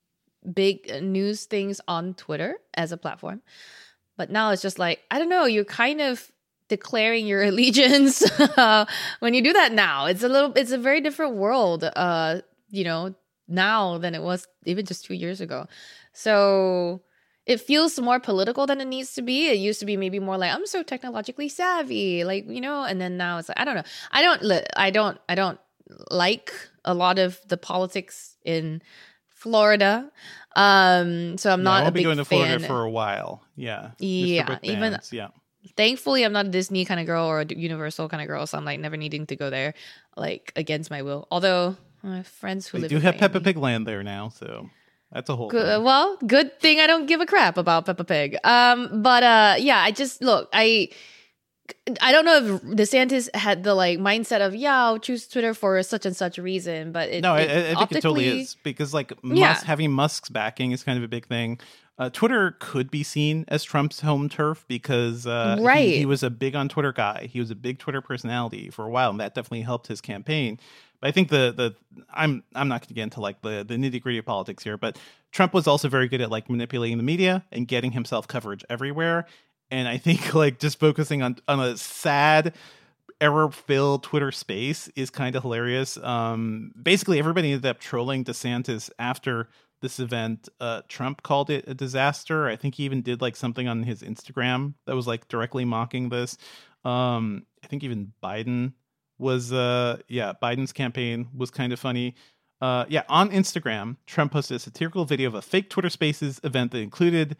[SPEAKER 3] big news things on Twitter as a platform. But now it's just like, I don't know, you're kind of declaring your allegiance when you do that now. It's a little, it's a very different world, uh, you know, now than it was even just two years ago. So it feels more political than it needs to be. It used to be maybe more like, I'm so technologically savvy, like, you know, and then now it's like, I don't know. I don't, li- I don't, I don't like a lot of the politics in Florida. Um, so I'm
[SPEAKER 2] Yeah,
[SPEAKER 3] not
[SPEAKER 2] I
[SPEAKER 3] a
[SPEAKER 2] won't be
[SPEAKER 3] big
[SPEAKER 2] going to
[SPEAKER 3] fan.
[SPEAKER 2] Florida for a while. Yeah. Mister
[SPEAKER 3] Yeah,
[SPEAKER 2] Brick
[SPEAKER 3] even-
[SPEAKER 2] Bands, yeah.
[SPEAKER 3] Thankfully, I'm not a Disney kind of girl or a Universal kind of girl, so I'm like never needing to go there, like against my will. Although my friends who
[SPEAKER 2] They
[SPEAKER 3] live
[SPEAKER 2] do
[SPEAKER 3] in
[SPEAKER 2] have
[SPEAKER 3] Miami-
[SPEAKER 2] Peppa Pig Land there now, so that's a whole
[SPEAKER 3] Good,
[SPEAKER 2] thing.
[SPEAKER 3] well, good thing I don't give a crap about Peppa Pig. Um, but uh, yeah, I just look, I, I don't know if DeSantis had the like mindset of yeah, I'll choose Twitter for such and such reason, but it,
[SPEAKER 2] No, I,
[SPEAKER 3] it
[SPEAKER 2] I think it totally
[SPEAKER 3] optically-
[SPEAKER 2] is because like
[SPEAKER 3] Yeah.
[SPEAKER 2] Musk, having Musk's backing is kind of a big thing. Uh, Twitter could be seen as Trump's home turf because uh, he-
[SPEAKER 3] Right.
[SPEAKER 2] he, was a big on Twitter guy. He was a big Twitter personality for a while, and that definitely helped his campaign. But I think the the I'm I'm not going to get into like the the nitty gritty of politics here, but Trump was also very good at like manipulating the media and getting himself coverage everywhere. And I think like just focusing on on a sad, error-filled Twitter space is kind of hilarious. Um, basically, everybody ended up trolling DeSantis after this event. Uh, Trump called it a disaster. I think he even did like something on his Instagram that was like directly mocking this. Um, I think even Biden was, uh, yeah, Biden's campaign was kind of funny. Uh, yeah, on Instagram, Trump posted a satirical video of a fake Twitter Spaces event that included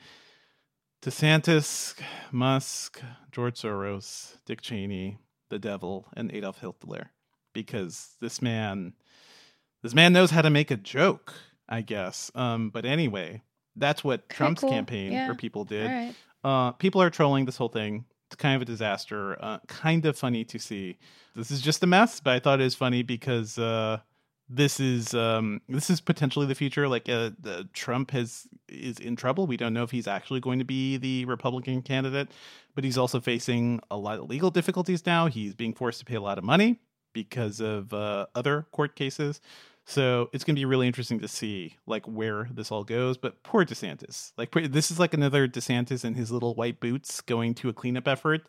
[SPEAKER 2] DeSantis, Musk, George Soros, Dick Cheney, the devil, and Adolf Hitler. Because this man, this man knows how to make a joke, I guess. Um, but anyway, that's what Trump's
[SPEAKER 3] cool.
[SPEAKER 2] campaign
[SPEAKER 3] yeah.
[SPEAKER 2] or people did.
[SPEAKER 3] All right.
[SPEAKER 2] Uh, people are trolling this whole thing. It's kind of a disaster. Uh, kind of funny to see. This is just a mess, but I thought it was funny because uh, this is um, this is potentially the future. Like uh, the, Trump has is in trouble. We don't know if he's actually going to be the Republican candidate, but he's also facing a lot of legal difficulties now. He's being forced to pay a lot of money because of uh, other court cases. So it's going to be really interesting to see like where this all goes. But poor DeSantis, like this is like another DeSantis in his little white boots going to a cleanup effort.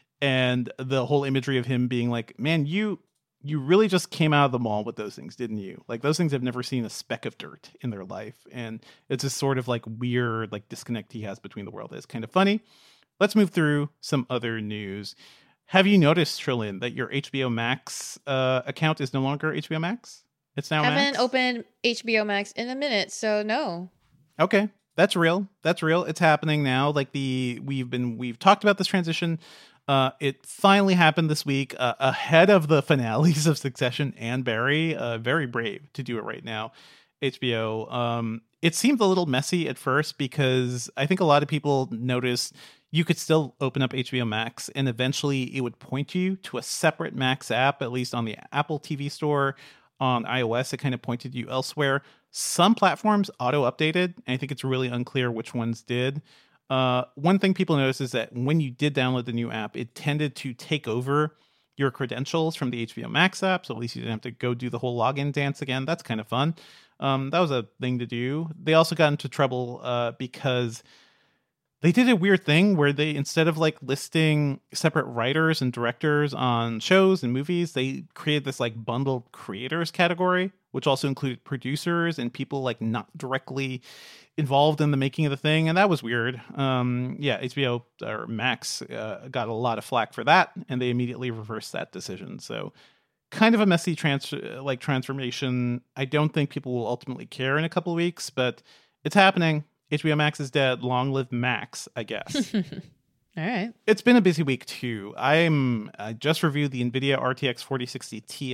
[SPEAKER 2] And the whole imagery of him being like, man, you you really just came out of the mall with those things, didn't you? Like those things have never seen a speck of dirt in their life. And it's this sort of like weird like disconnect he has between the world. It's kind of funny. Let's move through some other news. Have you noticed, Trillin, that your H B O Max uh, account is no longer H B O Max? It's now
[SPEAKER 3] I haven't
[SPEAKER 2] Max?
[SPEAKER 3] opened H B O Max in a minute, so no.
[SPEAKER 2] Okay, that's real. That's real. It's happening now. Like the we've been we've talked about this transition. Uh, it finally happened this week, uh, ahead of the finales of Succession and Barry. Uh, very brave to do it right now. H B O. Um, it seemed a little messy at first because I think a lot of people noticed you could still open up H B O Max and eventually it would point you to a separate Max app, at least on the Apple T V store. On iOS, it kind of pointed you elsewhere. Some platforms auto-updated, and I think it's really unclear which ones did. Uh, one thing people noticed is that when you did download the new app, it tended to take over your credentials from the H B O Max app, so at least you didn't have to go do the whole login dance again. That's kind of fun. Um, that was a thing to do. They also got into trouble uh, because they did a weird thing where they, instead of like listing separate writers and directors on shows and movies, they created this like bundled creators category, which also included producers and people like not directly involved in the making of the thing. And that was weird. Um, yeah, H B O or Max uh, got a lot of flack for that, and they immediately reversed that decision. So kind of a messy trans- like transformation. I don't think people will ultimately care in a couple of weeks, but it's happening. H B O Max is dead. Long live Max, I guess.
[SPEAKER 3] All right.
[SPEAKER 2] It's been a busy week, too. I'm I just reviewed the NVIDIA R T X forty sixty Ti,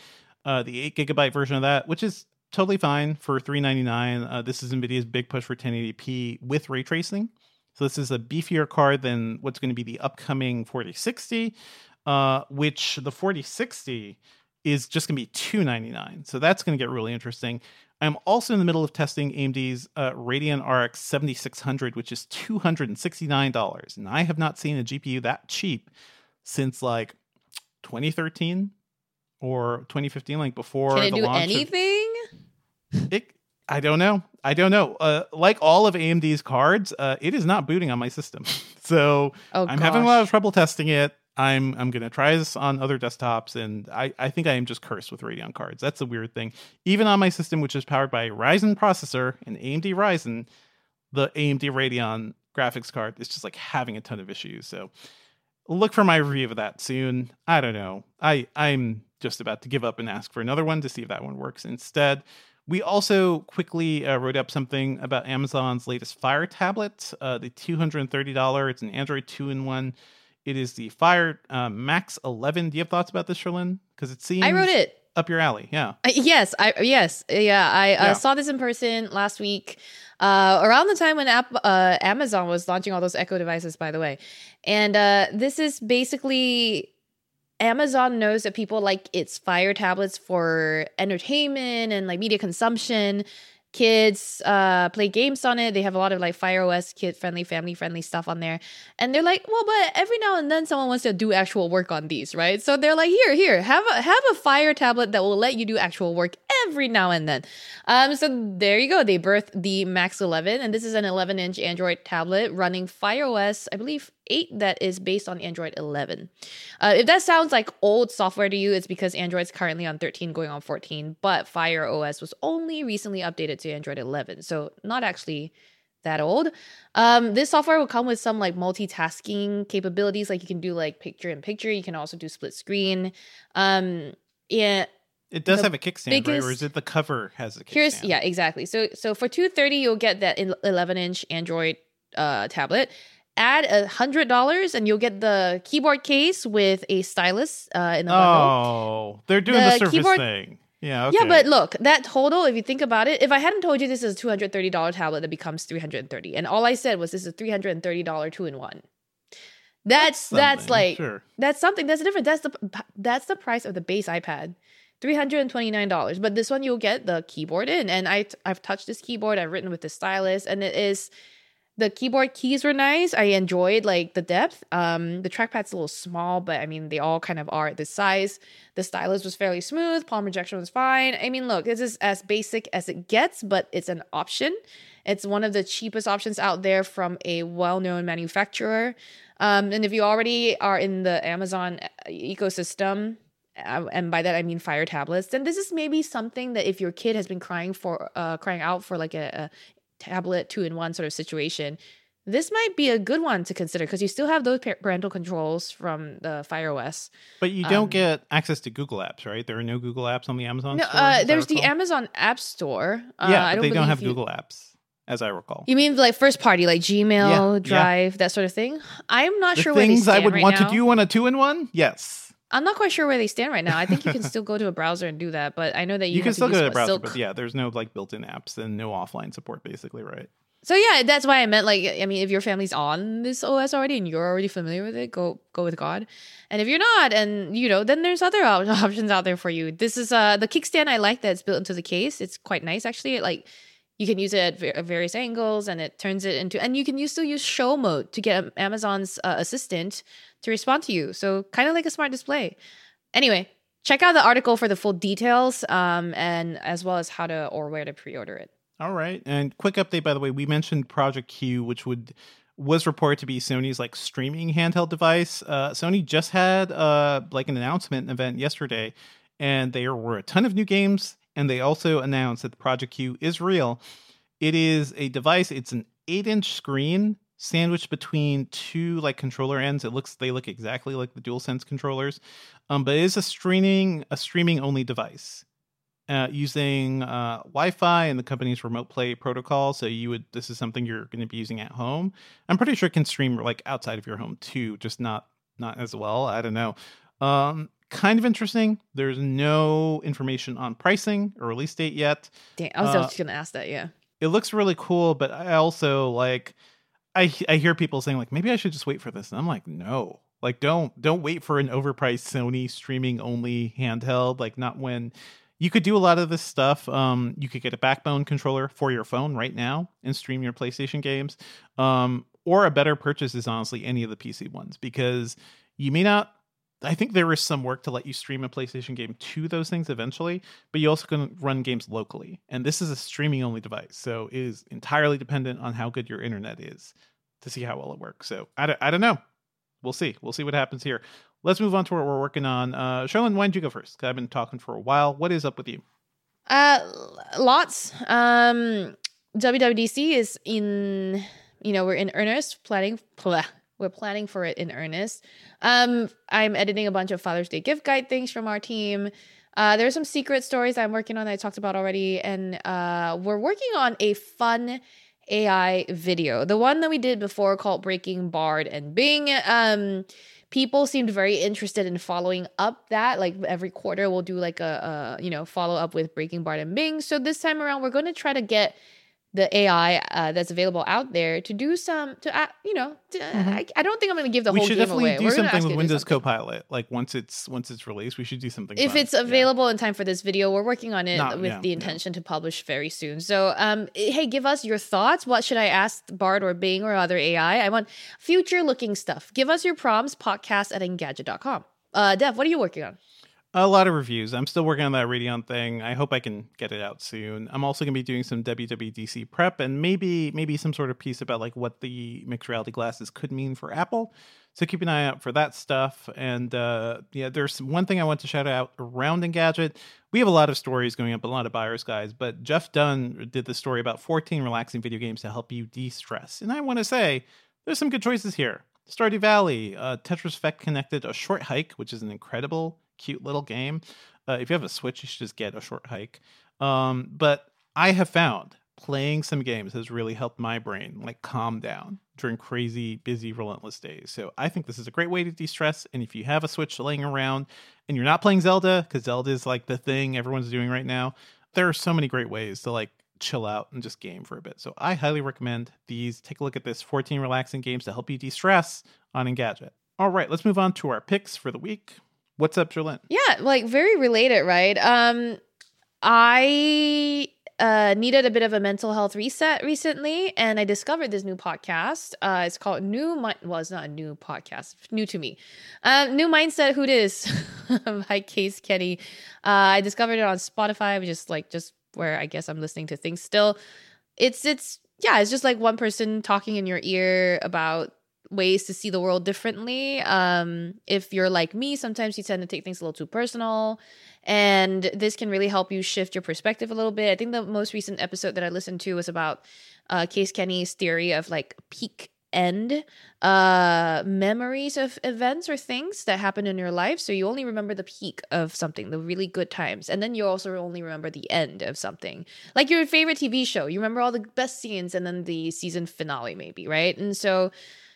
[SPEAKER 2] uh, the eight gigabyte version of that, which is totally fine for three ninety-nine. Uh, this is NVIDIA's big push for ten eighty p with ray tracing. So this is a beefier card than what's going to be the upcoming forty sixty, uh, which the forty sixty is just going to be two ninety-nine. So that's going to get really interesting. I'm also in the middle of testing A M D's uh, Radeon R X seventy-six hundred, which is two hundred sixty-nine dollars. And I have not seen a G P U that cheap since like twenty thirteen or twenty fifteen, like before
[SPEAKER 3] Can it
[SPEAKER 2] the
[SPEAKER 3] do
[SPEAKER 2] launch
[SPEAKER 3] anything?
[SPEAKER 2] Of, it, I don't know. I don't know. Uh, like all of A M D's cards, uh, it is not booting on my system. So
[SPEAKER 3] Oh,
[SPEAKER 2] I'm having a lot of
[SPEAKER 3] gosh.
[SPEAKER 2] trouble testing it. I'm I'm going to try this on other desktops, and I, I think I am just cursed with Radeon cards. That's a weird thing. Even on my system, which is powered by a Ryzen processor and A M D Ryzen, the A M D Radeon graphics card is just like having a ton of issues. So look for my review of that soon. I don't know. I, I'm just about to give up and ask for another one to see if that one works instead. We also quickly uh, wrote up something about Amazon's latest Fire tablet, uh, the two hundred thirty dollars. It's an Android two in one. It is the Fire uh, Max eleven. Do you have thoughts about this, Sherlyn? Because it seems
[SPEAKER 3] I wrote it.
[SPEAKER 2] up your alley. Yeah.
[SPEAKER 3] Uh, yes, I yes, yeah. I uh,
[SPEAKER 2] Yeah.
[SPEAKER 3] saw this in person last week, uh, around the time when App, uh, Amazon was launching all those Echo devices. By the way, and uh, this is basically Amazon knows that people like its Fire tablets for entertainment and like media consumption. Kids uh, play games on it. They have a lot of like Fire O S kid-friendly, family-friendly stuff on there. And they're like, well, but every now and then someone wants to do actual work on these, right? So they're like, here, here, have a have a Fire tablet that will let you do actual work every now and then. Um, so there you go. They birthed the Max eleven, and this is an eleven-inch Android tablet running Fire O S, I believe, eight that is based on Android eleven. Uh, if that sounds like old software to you, it's because Android's currently on thirteen going on fourteen, but Fire O S was only recently updated to Android eleven, so not actually that old. Um, this software will come with some like multitasking capabilities, like you can do like picture in picture, you can also do split screen. Um, yeah.
[SPEAKER 2] It does
[SPEAKER 3] The
[SPEAKER 2] have a kickstand,
[SPEAKER 3] biggest-
[SPEAKER 2] right? Or is it the cover has a kickstand?
[SPEAKER 3] Here's yeah, exactly. So so for two hundred thirty dollars, you'll get that eleven inch Android uh, tablet. Add a hundred dollars, and you'll get the keyboard case with a stylus uh, in the bundle.
[SPEAKER 2] Oh, they're doing the,
[SPEAKER 3] The
[SPEAKER 2] Surface
[SPEAKER 3] keyboard-
[SPEAKER 2] thing. Yeah, okay.
[SPEAKER 3] Yeah, but look, that total, if you think about it, if I hadn't told you this is a two hundred thirty dollars tablet, that becomes three hundred thirty dollars. And all I said was this is a three hundred thirty dollars two-in-one. That's that's
[SPEAKER 2] Something,
[SPEAKER 3] like
[SPEAKER 2] sure.
[SPEAKER 3] that's something. That's different. That's the that's the price of the base iPad. three hundred twenty-nine dollars. But this one you'll get the keyboard in. And I I've touched this keyboard, I've written with the stylus, and it is the keyboard keys were nice. I enjoyed like the depth. Um, the trackpad's a little small, but I mean they all kind of are at this size. The stylus was fairly smooth. Palm rejection was fine. I mean, look, this is as basic as it gets, but it's an option. It's one of the cheapest options out there from a well-known manufacturer. Um, and if you already are in the Amazon ecosystem, uh, and by that I mean Fire tablets, then this is maybe something that if your kid has been crying for, uh, crying out for like a, a tablet two-in-one sort of situation, this might be a good one to consider because you still have those parental controls from the Fire O S.
[SPEAKER 2] But you don't
[SPEAKER 3] um,
[SPEAKER 2] get access to Google Apps, right? There are no Google Apps on the Amazon
[SPEAKER 3] No,
[SPEAKER 2] store. as
[SPEAKER 3] uh,
[SPEAKER 2] I
[SPEAKER 3] there's the
[SPEAKER 2] recall?
[SPEAKER 3] Amazon App Store. Uh,
[SPEAKER 2] Yeah,
[SPEAKER 3] I
[SPEAKER 2] but
[SPEAKER 3] don't
[SPEAKER 2] they don't
[SPEAKER 3] believe
[SPEAKER 2] have
[SPEAKER 3] you-
[SPEAKER 2] Google Apps, as I recall.
[SPEAKER 3] You mean like first party, like Gmail,
[SPEAKER 2] Yeah, yeah.
[SPEAKER 3] Drive, that sort of thing? I'm not
[SPEAKER 2] The
[SPEAKER 3] sure where they
[SPEAKER 2] things
[SPEAKER 3] stand
[SPEAKER 2] I would
[SPEAKER 3] right
[SPEAKER 2] want
[SPEAKER 3] now.
[SPEAKER 2] to do on a two-in-one? Yes.
[SPEAKER 3] I'm not quite sure where they stand right now. I think you can still go to a browser and do that, but I know that you,
[SPEAKER 2] You, can
[SPEAKER 3] have
[SPEAKER 2] still
[SPEAKER 3] to
[SPEAKER 2] go
[SPEAKER 3] use
[SPEAKER 2] to the
[SPEAKER 3] what,
[SPEAKER 2] browser,
[SPEAKER 3] Silk.
[SPEAKER 2] but yeah, there's no like built-in apps and no offline support, basically, right?
[SPEAKER 3] So yeah, that's why I meant like I mean, if your family's on this O S already and you're already familiar with it, go go with God. And if you're not, and you know, then there's other op- options out there for you. This is uh the kickstand I like that's built into the case. It's quite nice actually. Like you can use it at, ver- at various angles, and it turns it into, and you can use, still use show mode to get Amazon's uh, assistant to respond to you. So kind of like a smart display. Anyway, check out the article for the full details, um, and as well as how to or where to pre-order it.
[SPEAKER 2] All right. And quick update, by the way, we mentioned Project Q, which would was reported to be Sony's like streaming handheld device. Uh, Sony just had uh, like an announcement event yesterday, and there were a ton of new games. And they also announced that the Project Q is real. It is a device. It's an eight-inch screen sandwiched between two like controller ends. It looks they look exactly like the DualSense controllers, um, but it is a streaming a streaming only device. Uh, using uh, Wi-Fi and the company's remote play protocol. So you would, this is something you're going to be using at home. I'm pretty sure it can stream like outside of your home too, just not not as well. I don't know. Um, kind of interesting. There's no information on pricing or release date yet.
[SPEAKER 3] Damn, I was
[SPEAKER 2] Uh,
[SPEAKER 3] just gonna ask that. Yeah.
[SPEAKER 2] It looks really cool, but I also like, I I hear people saying like maybe I should just wait for this, and I'm like no, like don't don't wait for an overpriced Sony streaming only handheld. Like not when. You could do a lot of this stuff. Um, you could get a Backbone controller for your phone right now and stream your PlayStation games. Um, or a better purchase is honestly any of the P C ones, because you may not. I think there is some work to let you stream a PlayStation game to those things eventually, but you also can run games locally. And this is a streaming only device, so it is entirely dependent on how good your internet is to see how well it works. So I don't, I don't know. We'll see. We'll see what happens here. Let's move on to what we're working on. Uh, Charlene, why don't you go first? 'Cause I've been talking for a while. What is up with you?
[SPEAKER 3] Uh, lots. Um, W W D C is in. You know, we're in earnest planning. Blah, we're planning for it in earnest. Um, I'm editing a bunch of Father's Day gift guide things from our team. Uh, there's some secret stories I'm working on that I talked about already, and uh, we're working on a fun A I video. The one that we did before called Breaking Bard and Bing. Um. People seemed very interested in following up that. Like every quarter, we'll do like a, a you know follow up with Breaking Bard and Bing. So this time around, we're going to try to get the A I uh, that's available out there to do some to uh, you know. To,
[SPEAKER 2] Mhm.
[SPEAKER 3] I, I don't think I'm going to give the
[SPEAKER 2] we
[SPEAKER 3] whole
[SPEAKER 2] should
[SPEAKER 3] game
[SPEAKER 2] definitely
[SPEAKER 3] away.
[SPEAKER 2] do
[SPEAKER 3] We're gonna
[SPEAKER 2] something
[SPEAKER 3] ask
[SPEAKER 2] with
[SPEAKER 3] you to do
[SPEAKER 2] Windows
[SPEAKER 3] something.
[SPEAKER 2] Copilot. Like once it's once it's released, we should do something.
[SPEAKER 3] If
[SPEAKER 2] fun.
[SPEAKER 3] it's
[SPEAKER 2] Yeah.
[SPEAKER 3] available in time for this video, we're working on it
[SPEAKER 2] Not-
[SPEAKER 3] with
[SPEAKER 2] yeah,
[SPEAKER 3] the
[SPEAKER 2] yeah.
[SPEAKER 3] intention to publish very soon. So, um, hey, give us your thoughts. What should I ask Bard or Bing or other A I? I want future-looking stuff. Give us your prompts. Podcast at engadget dot com. Uh, Dev, what are you working on?
[SPEAKER 2] A lot of reviews. I'm still working on that Radeon thing. I hope I can get it out soon. I'm also going to be doing some W W D C prep and maybe maybe some sort of piece about like what the mixed reality glasses could mean for Apple. So keep an eye out for that stuff. And uh, yeah, there's one thing I want to shout out around Engadget. We have a lot of stories going up, a lot of buyers guys, but Jeff Dunn did the story about fourteen relaxing video games to help you de-stress. And I want to say there's some good choices here. Stardew Valley, uh, Tetris Effect Connected, A Short Hike, which is an incredible, cute little game. Uh, if you have a Switch, you should just get A Short Hike. Um, but I have found playing some games has really helped my brain like calm down during crazy, busy, relentless days. So I think this is a great way to de-stress. And if you have a Switch laying around and you're not playing Zelda, because Zelda is like the thing everyone's doing right now, there are so many great ways to like chill out and just game for a bit. So I highly recommend these. Take a look at this fourteen relaxing games to help you de-stress on Engadget. All right, let's move on to our picks for the week. What's up, Cherlynn?
[SPEAKER 3] Yeah, like very related, right? Um, I uh, needed a bit of a mental health reset recently, and I discovered this new podcast. Uh, it's called New Mind. Well, it's not a new podcast, new to me. Uh, new Mindset. Who Dis by Case Kenny. Uh, I discovered it on Spotify, which is like just where I guess I'm listening to things still. It's it's yeah, it's just like one person talking in your ear about ways to see the world differently. Um, if you're like me, sometimes you tend to take things a little too personal, and this can really help you shift your perspective a little bit. I think the most recent episode that I listened to was about uh, Case Kenny's theory of like peak end uh, memories of events or things that happen in your life. So you only remember the peak of something, the really good times, and then you also only remember the end of something. Like your favorite T V show, you remember all the best scenes and then the season finale maybe, right? And so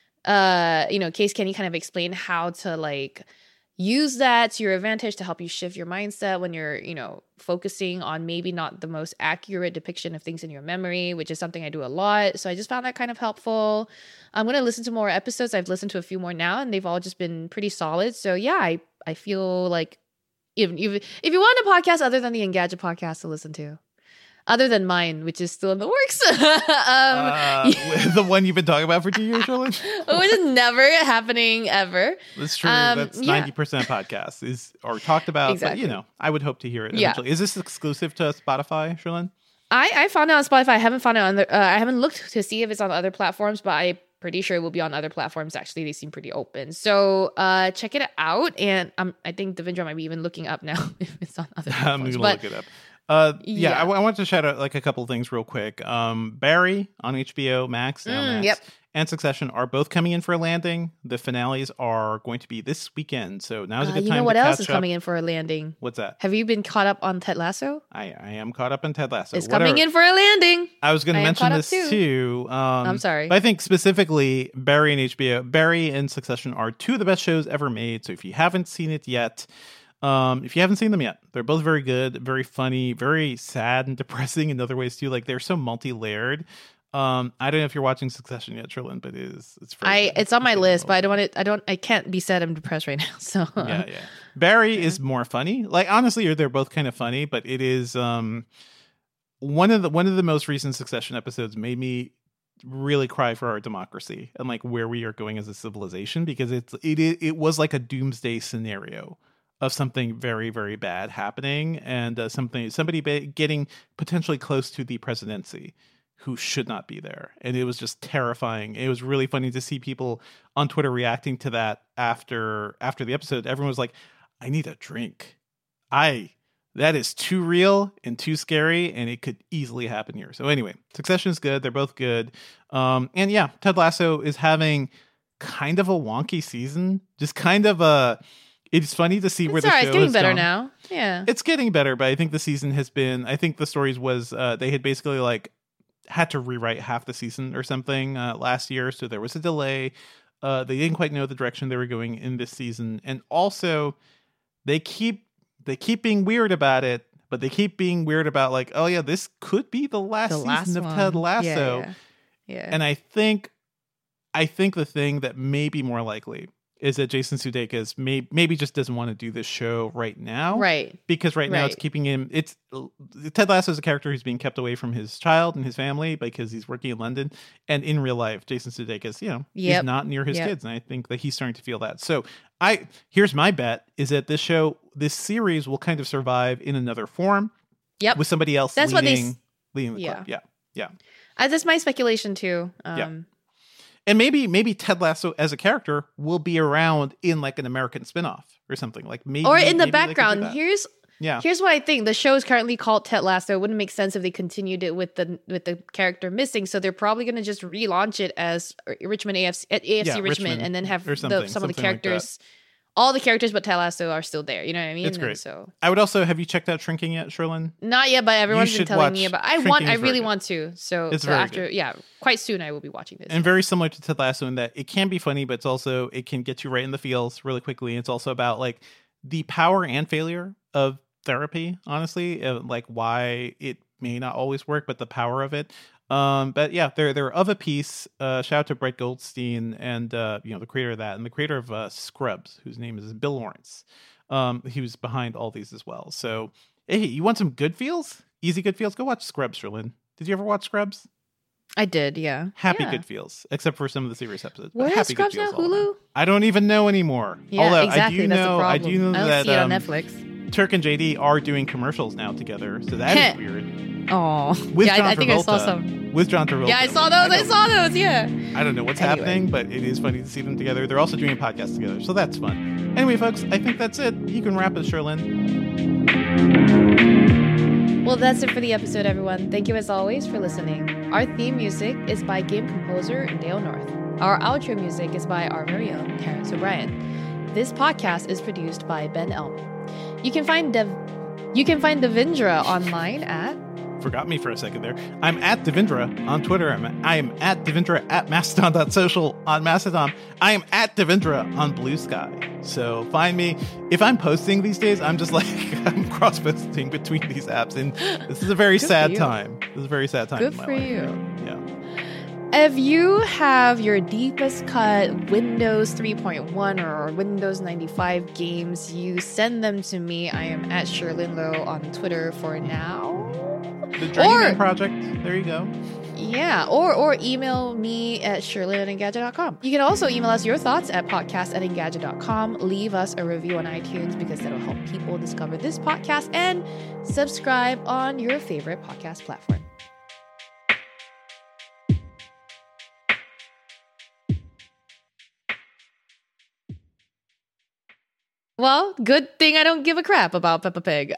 [SPEAKER 3] uh you know, Case Kenny kind of explained how to like use that to your advantage to help you shift your mindset when you're, you know, focusing on maybe not the most accurate depiction of things in your memory, which is something I do a lot. So I just found that kind of helpful. I'm going to listen to more episodes. I've listened to a few more now, and they've all just been pretty solid. So yeah, I I feel like even if, if you want a podcast other than the Engadget podcast to listen to, other than mine, which is still in the works. um,
[SPEAKER 2] uh, the one you've been talking about for two years, Cherlynn?
[SPEAKER 3] Which is never happening ever.
[SPEAKER 2] That's true.
[SPEAKER 3] Um,
[SPEAKER 2] That's
[SPEAKER 3] yeah.
[SPEAKER 2] ninety percent podcasts is or talked about.
[SPEAKER 3] Exactly.
[SPEAKER 2] But, you know, I would hope to hear it
[SPEAKER 3] Yeah.
[SPEAKER 2] eventually. Is this exclusive to Spotify, Cherlynn?
[SPEAKER 3] I, I found it on Spotify. I haven't found it on the, uh, I haven't looked to see if it's on other platforms, but I'm pretty sure it will be on other platforms. Actually, they seem pretty open. So uh, check it out. And um, I think Devendra might be even looking up now if it's on other platforms.
[SPEAKER 2] I'm going to
[SPEAKER 3] but,
[SPEAKER 2] look it up. Uh, yeah,
[SPEAKER 3] Yeah.
[SPEAKER 2] I, w- I want to shout out like a couple things real quick. Um, Barry on H B O Max, now
[SPEAKER 3] Mm,
[SPEAKER 2] Max,
[SPEAKER 3] yep.
[SPEAKER 2] and Succession are both coming in for a landing. The finales are going to be this weekend, so now's a
[SPEAKER 3] Uh,
[SPEAKER 2] good
[SPEAKER 3] you
[SPEAKER 2] time
[SPEAKER 3] know what
[SPEAKER 2] to
[SPEAKER 3] else
[SPEAKER 2] catch
[SPEAKER 3] is
[SPEAKER 2] up.
[SPEAKER 3] coming in for a landing?
[SPEAKER 2] What's that?
[SPEAKER 3] Have you been caught up on Ted Lasso?
[SPEAKER 2] I, I am caught up in Ted Lasso.
[SPEAKER 3] It's
[SPEAKER 2] Whatever.
[SPEAKER 3] coming in for a landing.
[SPEAKER 2] I was going
[SPEAKER 3] I
[SPEAKER 2] to
[SPEAKER 3] am
[SPEAKER 2] mention
[SPEAKER 3] caught up
[SPEAKER 2] this
[SPEAKER 3] too.
[SPEAKER 2] too. Um,
[SPEAKER 3] I'm sorry.
[SPEAKER 2] But I think specifically Barry and H B O, Barry and Succession are two of the best shows ever made. So if you haven't seen it yet, um, if you haven't seen them yet, they're both very good, very funny, very sad and depressing in other ways too. Like they're so multi-layered. Um, I don't know if you're watching Succession yet, Cherlynn, but it is. It's very
[SPEAKER 3] I
[SPEAKER 2] good.
[SPEAKER 3] it's on my
[SPEAKER 2] good
[SPEAKER 3] list,
[SPEAKER 2] as
[SPEAKER 3] but
[SPEAKER 2] well.
[SPEAKER 3] I don't want it. I don't. I can't be sad. I'm depressed right now. So
[SPEAKER 2] yeah, yeah. Barry is more funny. Like honestly, they're both kind of funny, but it is um one of the one of the most recent Succession episodes made me really cry for our democracy and like where we are going as a civilization, because it's it it, it was like a doomsday scenario of something very very bad happening, and uh, something somebody ba- getting potentially close to the presidency who should not be there. And it was just terrifying. It was really funny to see people on Twitter reacting to that after after the episode. Everyone was like, I need a drink. I that is too real and too scary, and it could easily happen here. So anyway, Succession is good. They're both good. Um, and yeah, Ted Lasso is having kind of a wonky season. Just kind of a it's funny to see where
[SPEAKER 3] it's
[SPEAKER 2] the
[SPEAKER 3] all right.
[SPEAKER 2] show
[SPEAKER 3] It's getting
[SPEAKER 2] has
[SPEAKER 3] better
[SPEAKER 2] gone.
[SPEAKER 3] now. Yeah.
[SPEAKER 2] It's getting better, but I think the season has been I think the stories was uh, they had basically like had to rewrite half the season or something uh, last year, so there was a delay. Uh, they didn't quite know the direction they were going in this season, and also they keep they keep being weird about it, but they keep being weird about like, oh yeah, this could be the last
[SPEAKER 3] the
[SPEAKER 2] season
[SPEAKER 3] last
[SPEAKER 2] of
[SPEAKER 3] one.
[SPEAKER 2] Ted Lasso.
[SPEAKER 3] Yeah. Yeah. yeah.
[SPEAKER 2] And I think I think the thing that may be more likely is that Jason Sudeikis may maybe just doesn't want to do this show right now.
[SPEAKER 3] right.
[SPEAKER 2] Because right, now it's
[SPEAKER 3] Right.
[SPEAKER 2] keeping him it's Ted Lasso is a character who's being kept away from his child and his family because he's working in London. And in real life, Jason Sudeikis, you know,
[SPEAKER 3] Yep.
[SPEAKER 2] is not near his
[SPEAKER 3] Yep.
[SPEAKER 2] kids. And I think that he's starting to feel that. So I here's my bet is that this show, this series will kind of survive in another form.
[SPEAKER 3] Yep.
[SPEAKER 2] With somebody else
[SPEAKER 3] That's
[SPEAKER 2] leading,
[SPEAKER 3] what they s-
[SPEAKER 2] leading the
[SPEAKER 3] yeah.
[SPEAKER 2] club. Yeah. Yeah.
[SPEAKER 3] Uh, that's my speculation too. Um,
[SPEAKER 2] Yeah. And maybe maybe Ted Lasso as a character will be around in like an American spinoff or something. Like maybe
[SPEAKER 3] Or in the
[SPEAKER 2] maybe they could do
[SPEAKER 3] background.
[SPEAKER 2] that.
[SPEAKER 3] Here's
[SPEAKER 2] Yeah.
[SPEAKER 3] here's what I think. The show is currently called Ted Lasso. It wouldn't make sense if they continued it with the with the character missing. So they're probably going to just relaunch it as Richmond A F C at A F C
[SPEAKER 2] Yeah,
[SPEAKER 3] Richmond,
[SPEAKER 2] Richmond
[SPEAKER 3] and then have
[SPEAKER 2] or
[SPEAKER 3] the,
[SPEAKER 2] something-
[SPEAKER 3] some of the
[SPEAKER 2] something like that.
[SPEAKER 3] characters, all the characters but Ted Lasso are still there. You know what I mean?
[SPEAKER 2] It's
[SPEAKER 3] And
[SPEAKER 2] great.
[SPEAKER 3] so
[SPEAKER 2] I would also have you checked out Shrinking yet, Sherlyn?
[SPEAKER 3] not yet, but everyone's been
[SPEAKER 2] should
[SPEAKER 3] telling me
[SPEAKER 2] watch
[SPEAKER 3] about. I
[SPEAKER 2] Shrinking
[SPEAKER 3] want.
[SPEAKER 2] is
[SPEAKER 3] I
[SPEAKER 2] very
[SPEAKER 3] really
[SPEAKER 2] good.
[SPEAKER 3] want to. So,
[SPEAKER 2] It's
[SPEAKER 3] so
[SPEAKER 2] very
[SPEAKER 3] after,
[SPEAKER 2] good.
[SPEAKER 3] yeah, quite soon I will be watching this.
[SPEAKER 2] And very similar to Ted Lasso in that it can be funny, but it's also it can get you right in the feels really quickly. It's also about like the power and failure of therapy, honestly, uh, like why it may not always work, but the power of it. Um, but yeah, they're they're of a piece. Uh, shout out to Brett Goldstein and uh, you know the creator of that and the creator of uh, Scrubs, whose name is Bill Lawrence. Um, he was behind all these as well. So hey, you want some good feels? Easy good feels? Go watch Scrubs, Sherlyn. Did you ever watch Scrubs?
[SPEAKER 3] I did, yeah.
[SPEAKER 2] Happy
[SPEAKER 3] yeah.
[SPEAKER 2] good feels, except for some of the series episodes. but
[SPEAKER 3] Where is
[SPEAKER 2] happy good
[SPEAKER 3] Scrubs now?
[SPEAKER 2] feels all of them.
[SPEAKER 3] Hulu?
[SPEAKER 2] I don't even know anymore.
[SPEAKER 3] Yeah,
[SPEAKER 2] Although
[SPEAKER 3] exactly.
[SPEAKER 2] I do
[SPEAKER 3] That's
[SPEAKER 2] know,
[SPEAKER 3] the
[SPEAKER 2] I
[SPEAKER 3] problem.
[SPEAKER 2] do know
[SPEAKER 3] I don't
[SPEAKER 2] that
[SPEAKER 3] see it on
[SPEAKER 2] um,
[SPEAKER 3] Netflix.
[SPEAKER 2] Turk and J D are doing commercials now together, so that is weird.
[SPEAKER 3] Oh,
[SPEAKER 2] With
[SPEAKER 3] yeah.
[SPEAKER 2] John
[SPEAKER 3] I, I think I saw
[SPEAKER 2] Travolta.
[SPEAKER 3] some.
[SPEAKER 2] With John Travolta.
[SPEAKER 3] Yeah, I saw those. I,
[SPEAKER 2] don't-
[SPEAKER 3] saw those. Yeah.
[SPEAKER 2] I don't know what's
[SPEAKER 3] Anyway.
[SPEAKER 2] happening, but it is funny to see them together. They're also doing a podcast together, so that's fun. Anyway, folks, I think that's it. You can wrap it, Sherlyn.
[SPEAKER 3] Well, that's it for the episode, everyone. Thank you as always for listening. Our theme music is by game composer Dale North. Our outro music is by our very own Terrence O'Brien. This podcast is produced by Ben Elman. You can find Dev- you can find Devindra online at
[SPEAKER 2] Forgot me for a second there. I'm at Devindra on Twitter. I'm, I am at Devindra at Mastodon dot social on Mastodon. I am at Devindra on Blue Sky. So find me. If I'm posting these days, I'm just like, I'm cross-posting between these apps. And this is a very
[SPEAKER 3] Good for
[SPEAKER 2] sad
[SPEAKER 3] you.
[SPEAKER 2] time. This is a very sad time
[SPEAKER 3] Good
[SPEAKER 2] in my
[SPEAKER 3] for
[SPEAKER 2] life.
[SPEAKER 3] you.
[SPEAKER 2] Yeah.
[SPEAKER 3] If you have your deepest cut Windows three point one or Windows ninety-five games, you send them to me. I am at Sherlyn Lowe on Twitter for now.
[SPEAKER 2] The Journeyman
[SPEAKER 3] Or-
[SPEAKER 2] Project. There you go.
[SPEAKER 3] Yeah, or or email me at Sherlyn at Engadget dot com. You can also email us your thoughts at podcast at Engadget dot com. Leave us a review on iTunes because that'll help people discover this podcast, and subscribe on your favorite podcast platform. Well, good thing I don't give a crap about Peppa Pig.